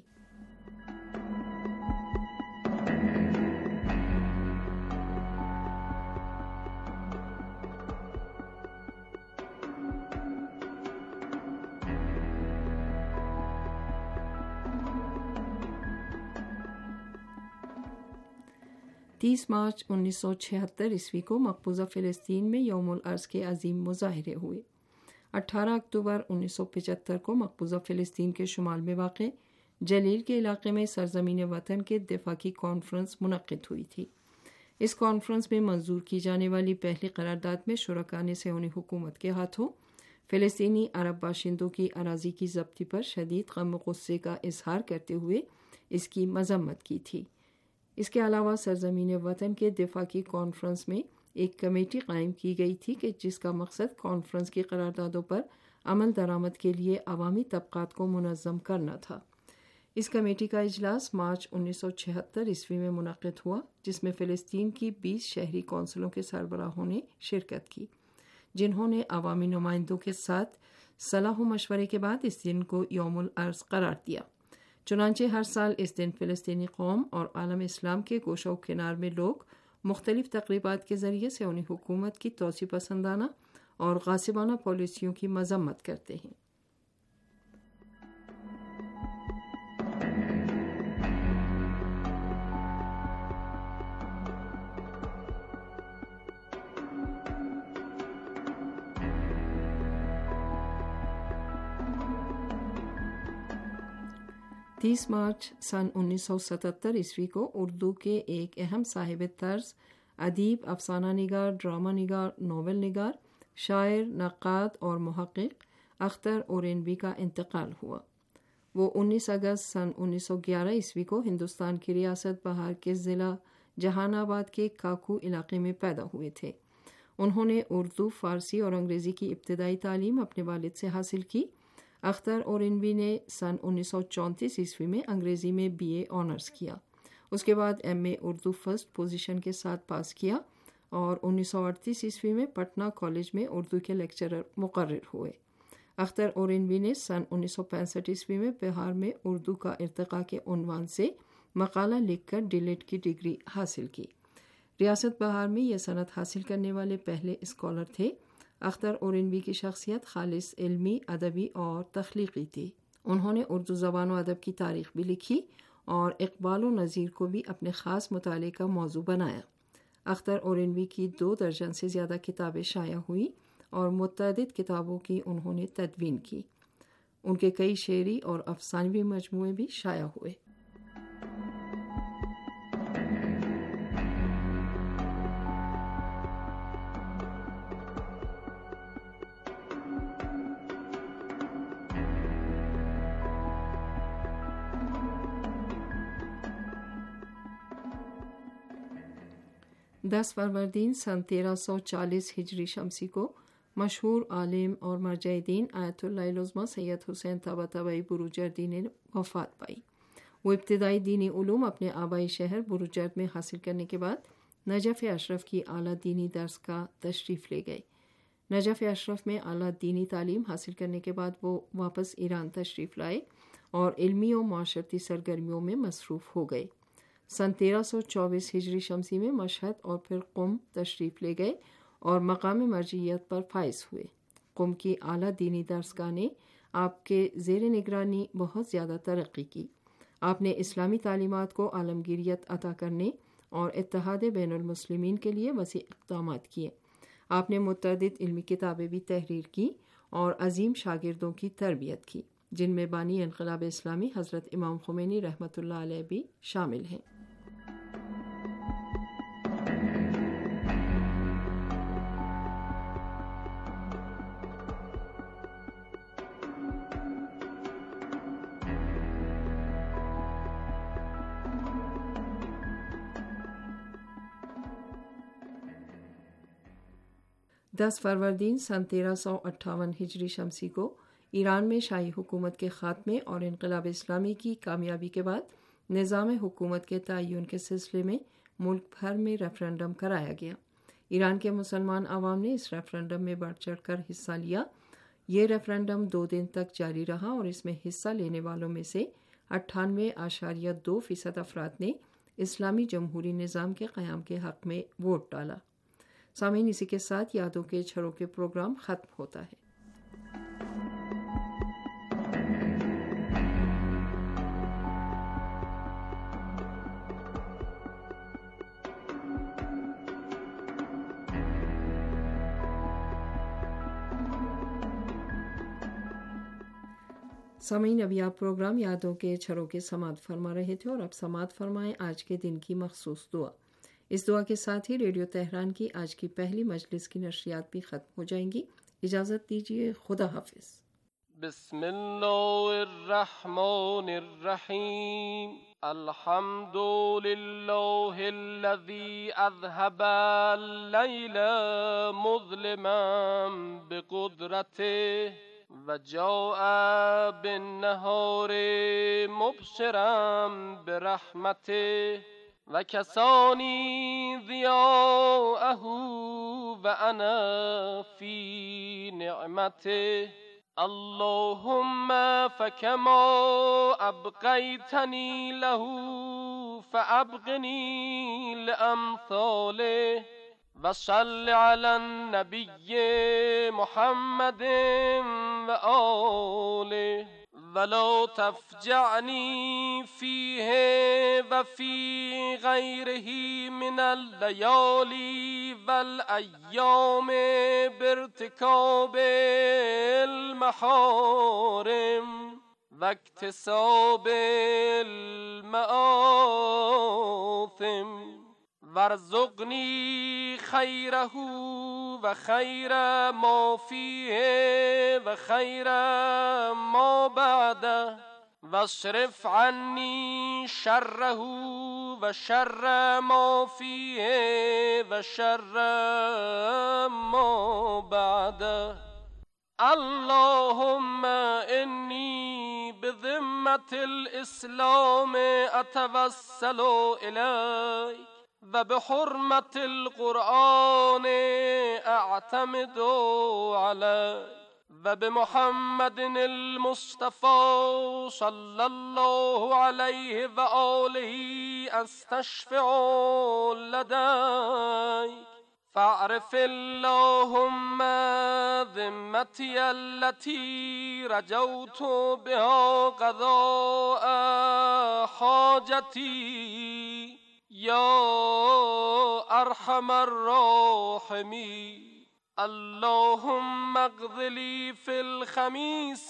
تیس مارچ انیس سو چھہتر عیسوی کو مقبوضہ فلسطین میں یوم الارض کے عظیم مظاہرے ہوئے۔ اٹھارہ اکتوبر انیس سو پچہتر کو مقبوضہ فلسطین کے شمال میں واقع جلیل کے علاقے میں سرزمین وطن کے دفاع کی کانفرنس منعقد ہوئی تھی۔ اس کانفرنس میں منظور کی جانے والی پہلی قرارداد میں شرکاء نے صہیونی حکومت کے ہاتھوں فلسطینی عرب باشندوں کی اراضی کی ضبطی پر شدید غم و غصے کا اظہار کرتے ہوئے اس کی مذمت کی تھی۔ اس کے علاوہ سرزمین وطن کے دفاع کی کانفرنس میں ایک کمیٹی قائم کی گئی تھی کہ جس کا مقصد کانفرنس کی قراردادوں پر عمل درآمد کے لیے عوامی طبقات کو منظم کرنا تھا۔ اس کمیٹی کا اجلاس مارچ انیس سو چھہتر عیسوی میں منعقد ہوا، جس میں فلسطین کی بیس شہری کونسلوں کے سربراہوں نے شرکت کی، جنہوں نے عوامی نمائندوں کے ساتھ صلاح و مشورے کے بعد اس دن کو یوم الارض قرار دیا۔ چنانچہ ہر سال اس دن فلسطینی قوم اور عالم اسلام کے گوشہ و کنار میں لوگ مختلف تقریبات کے ذریعے سے انہیں حکومت کی توسیع پسندانہ اور غاصبانہ پالیسیوں کی مذمت کرتے ہیں۔ تیس مارچ سن انیس سو ستتر عیسوی کو اردو کے ایک اہم صاحب طرز ادیب، افسانہ نگار، ڈرامہ نگار، ناول نگار، شاعر، نقاد اور محقق اختر اورینوی کا انتقال ہوا۔ وہ انیس اگست سن انیس سو گیارہ عیسوی کو ہندوستان کی ریاست بہار کے ضلع جہان آباد کے کاکو علاقے میں پیدا ہوئے تھے۔ انہوں نے اردو، فارسی اور انگریزی کی ابتدائی تعلیم اپنے والد سے حاصل کی۔ اختر اورنوی نے سن انیس سو چونتیس عیسوی میں انگریزی میں بی اے آنرز کیا۔ اس کے بعد M A Urdu first position کے ساتھ پاس کیا اور انیس سو اڑتیس عیسوی میں پٹنہ کالج میں اردو کے لیکچرر مقرر ہوئے۔ اختر اورنوی نے سن انیس سو پینسٹھ عیسوی میں بہار میں اردو کا ارتقاء کے عنوان سے مقالہ لکھ کر ڈی لیٹ کی ڈگری حاصل کی۔ ریاست بہار میں یہ سند حاصل کرنے والے پہلے اسکالر تھے۔ اختر اورنوی کی شخصیت خالص علمی، ادبی اور تخلیقی تھی۔ انہوں نے اردو زبان و ادب کی تاریخ بھی لکھی اور اقبال و نظیر کو بھی اپنے خاص مطالعے کا موضوع بنایا۔ اختر اورنوی کی دو درجن سے زیادہ کتابیں شائع ہوئیں اور متعدد کتابوں کی انہوں نے تدوین کی۔ ان کے کئی شعری اور افسانوی مجموعے بھی شائع ہوئے۔ دس فروردین سن تیرہ سو چالیس ہجری شمسی کو مشہور عالم اور مرجع دین آیت اللہ العظمیٰ سید حسین طباطبائی بروجردی نے وفات پائی۔ وہ ابتدائی دینی علوم اپنے آبائی شہر بروجرد میں حاصل کرنے کے بعد نجف اشرف کی اعلیٰ دینی درس کا تشریف لے گئے۔ نجف اشرف میں اعلیٰ دینی تعلیم حاصل کرنے کے بعد وہ واپس ایران تشریف لائے اور علمی و معاشرتی سرگرمیوں میں مصروف ہو گئے۔ سن تیرہ سو چوبیس ہجری شمسی میں مشہد اور پھر قم تشریف لے گئے اور مقام مرجعیت پر فائز ہوئے۔ قم کی اعلیٰ دینی درسگاہ نے آپ کے زیر نگرانی بہت زیادہ ترقی کی۔ آپ نے اسلامی تعلیمات کو عالمگیریت عطا کرنے اور اتحاد بین المسلمین کے لیے وسیع اقدامات کیے۔ آپ نے متعدد علمی کتابیں بھی تحریر کی اور عظیم شاگردوں کی تربیت کی، جن میں بانی انقلاب اسلامی حضرت امام خمینی رحمۃ اللہ علیہ بھی شامل ہیں۔ دس فروردین سن تیرہ سو اٹھاون ہجری شمسی کو ایران میں شاہی حکومت کے خاتمے اور انقلاب اسلامی کی کامیابی کے بعد نظام حکومت کے تعین کے سلسلے میں ملک بھر میں ریفرنڈم کرایا گیا۔ ایران کے مسلمان عوام نے اس ریفرنڈم میں بڑھ چڑھ کر حصہ لیا۔ یہ ریفرنڈم دو دن تک جاری رہا اور اس میں حصہ لینے والوں میں سے اٹھانوے اشاریہ دو فیصد افراد نے اسلامی جمہوری نظام کے قیام کے حق میں ووٹ ڈالا۔ سامعین، اسی کے ساتھ یادوں کے چھڑوں کے پروگرام ختم ہوتا ہے۔ سامعین، ابھی آپ پروگرام یادوں کے چھڑوں کے سماعت فرما رہے تھے اور اب سماعت فرمائیں آج کے دن کی مخصوص دعا۔ اس دعا کے ساتھ ہی ریڈیو تہران کی آج کی پہلی مجلس کی نشریات بھی ختم ہو جائیں گی۔ اجازت دیجیے، خدا حافظ۔ بسم اللہ الرحمن الرحیم۔ الحمد للہ الذی اذهب اللیل مظلما بقدرته وجاء بالنهار مبصرا برحمته وكساني ضياءه وأنا في نعمته اللهم فكما أبقيتني له فأبقني لأمثاله وصل على النبي محمد وآله ولا تفجعني فيه وفي غيره من الليالي والأيام بارتكاب المحارم واكتساب المآثم وارزقني خيره وخير ما فيه وخير ما بعده واصرف عني شره و شر ما فیه و شر ما بعده. اللهم انی بذمة الاسلام اتوسل الیک و بحرمة القرآن اعتمد علیک و بمحمد المصطفى صلی الله علیه و آله استشفع لدیک. فاعرف اللهم ذمتي التي رجوت بها قضاء حاجتي یا ارحم الراحمین. اللهم اقض لي في الخميس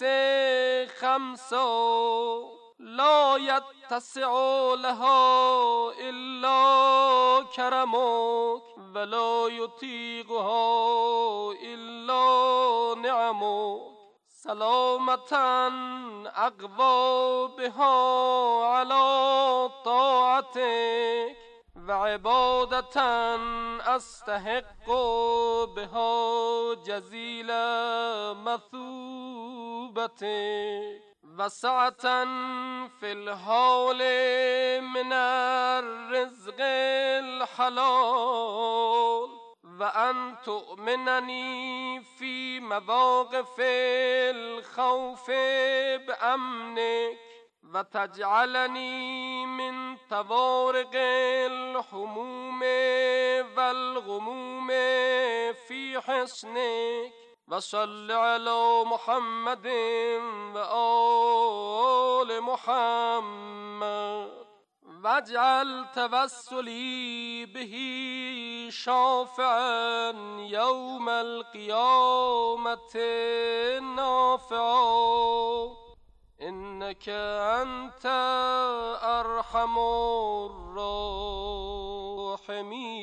خمسا لا يتسع لها إلا كرمك ولا يطيقها إلا نعمك سلامة أقوى بها على طاعتك وعبادة أستحق بها جزيل مثوبتك وسعة في الحال من الرزق الحلال وأن تؤمنني في مواقف الخوف بأمنك وتجعلني من طوارق الحموم والغموم في حسنك وصل على محمد وآل محمد واجعل توسلي به شافعا يوم القيامة نافعا إنك أنت أرحم الراحمين.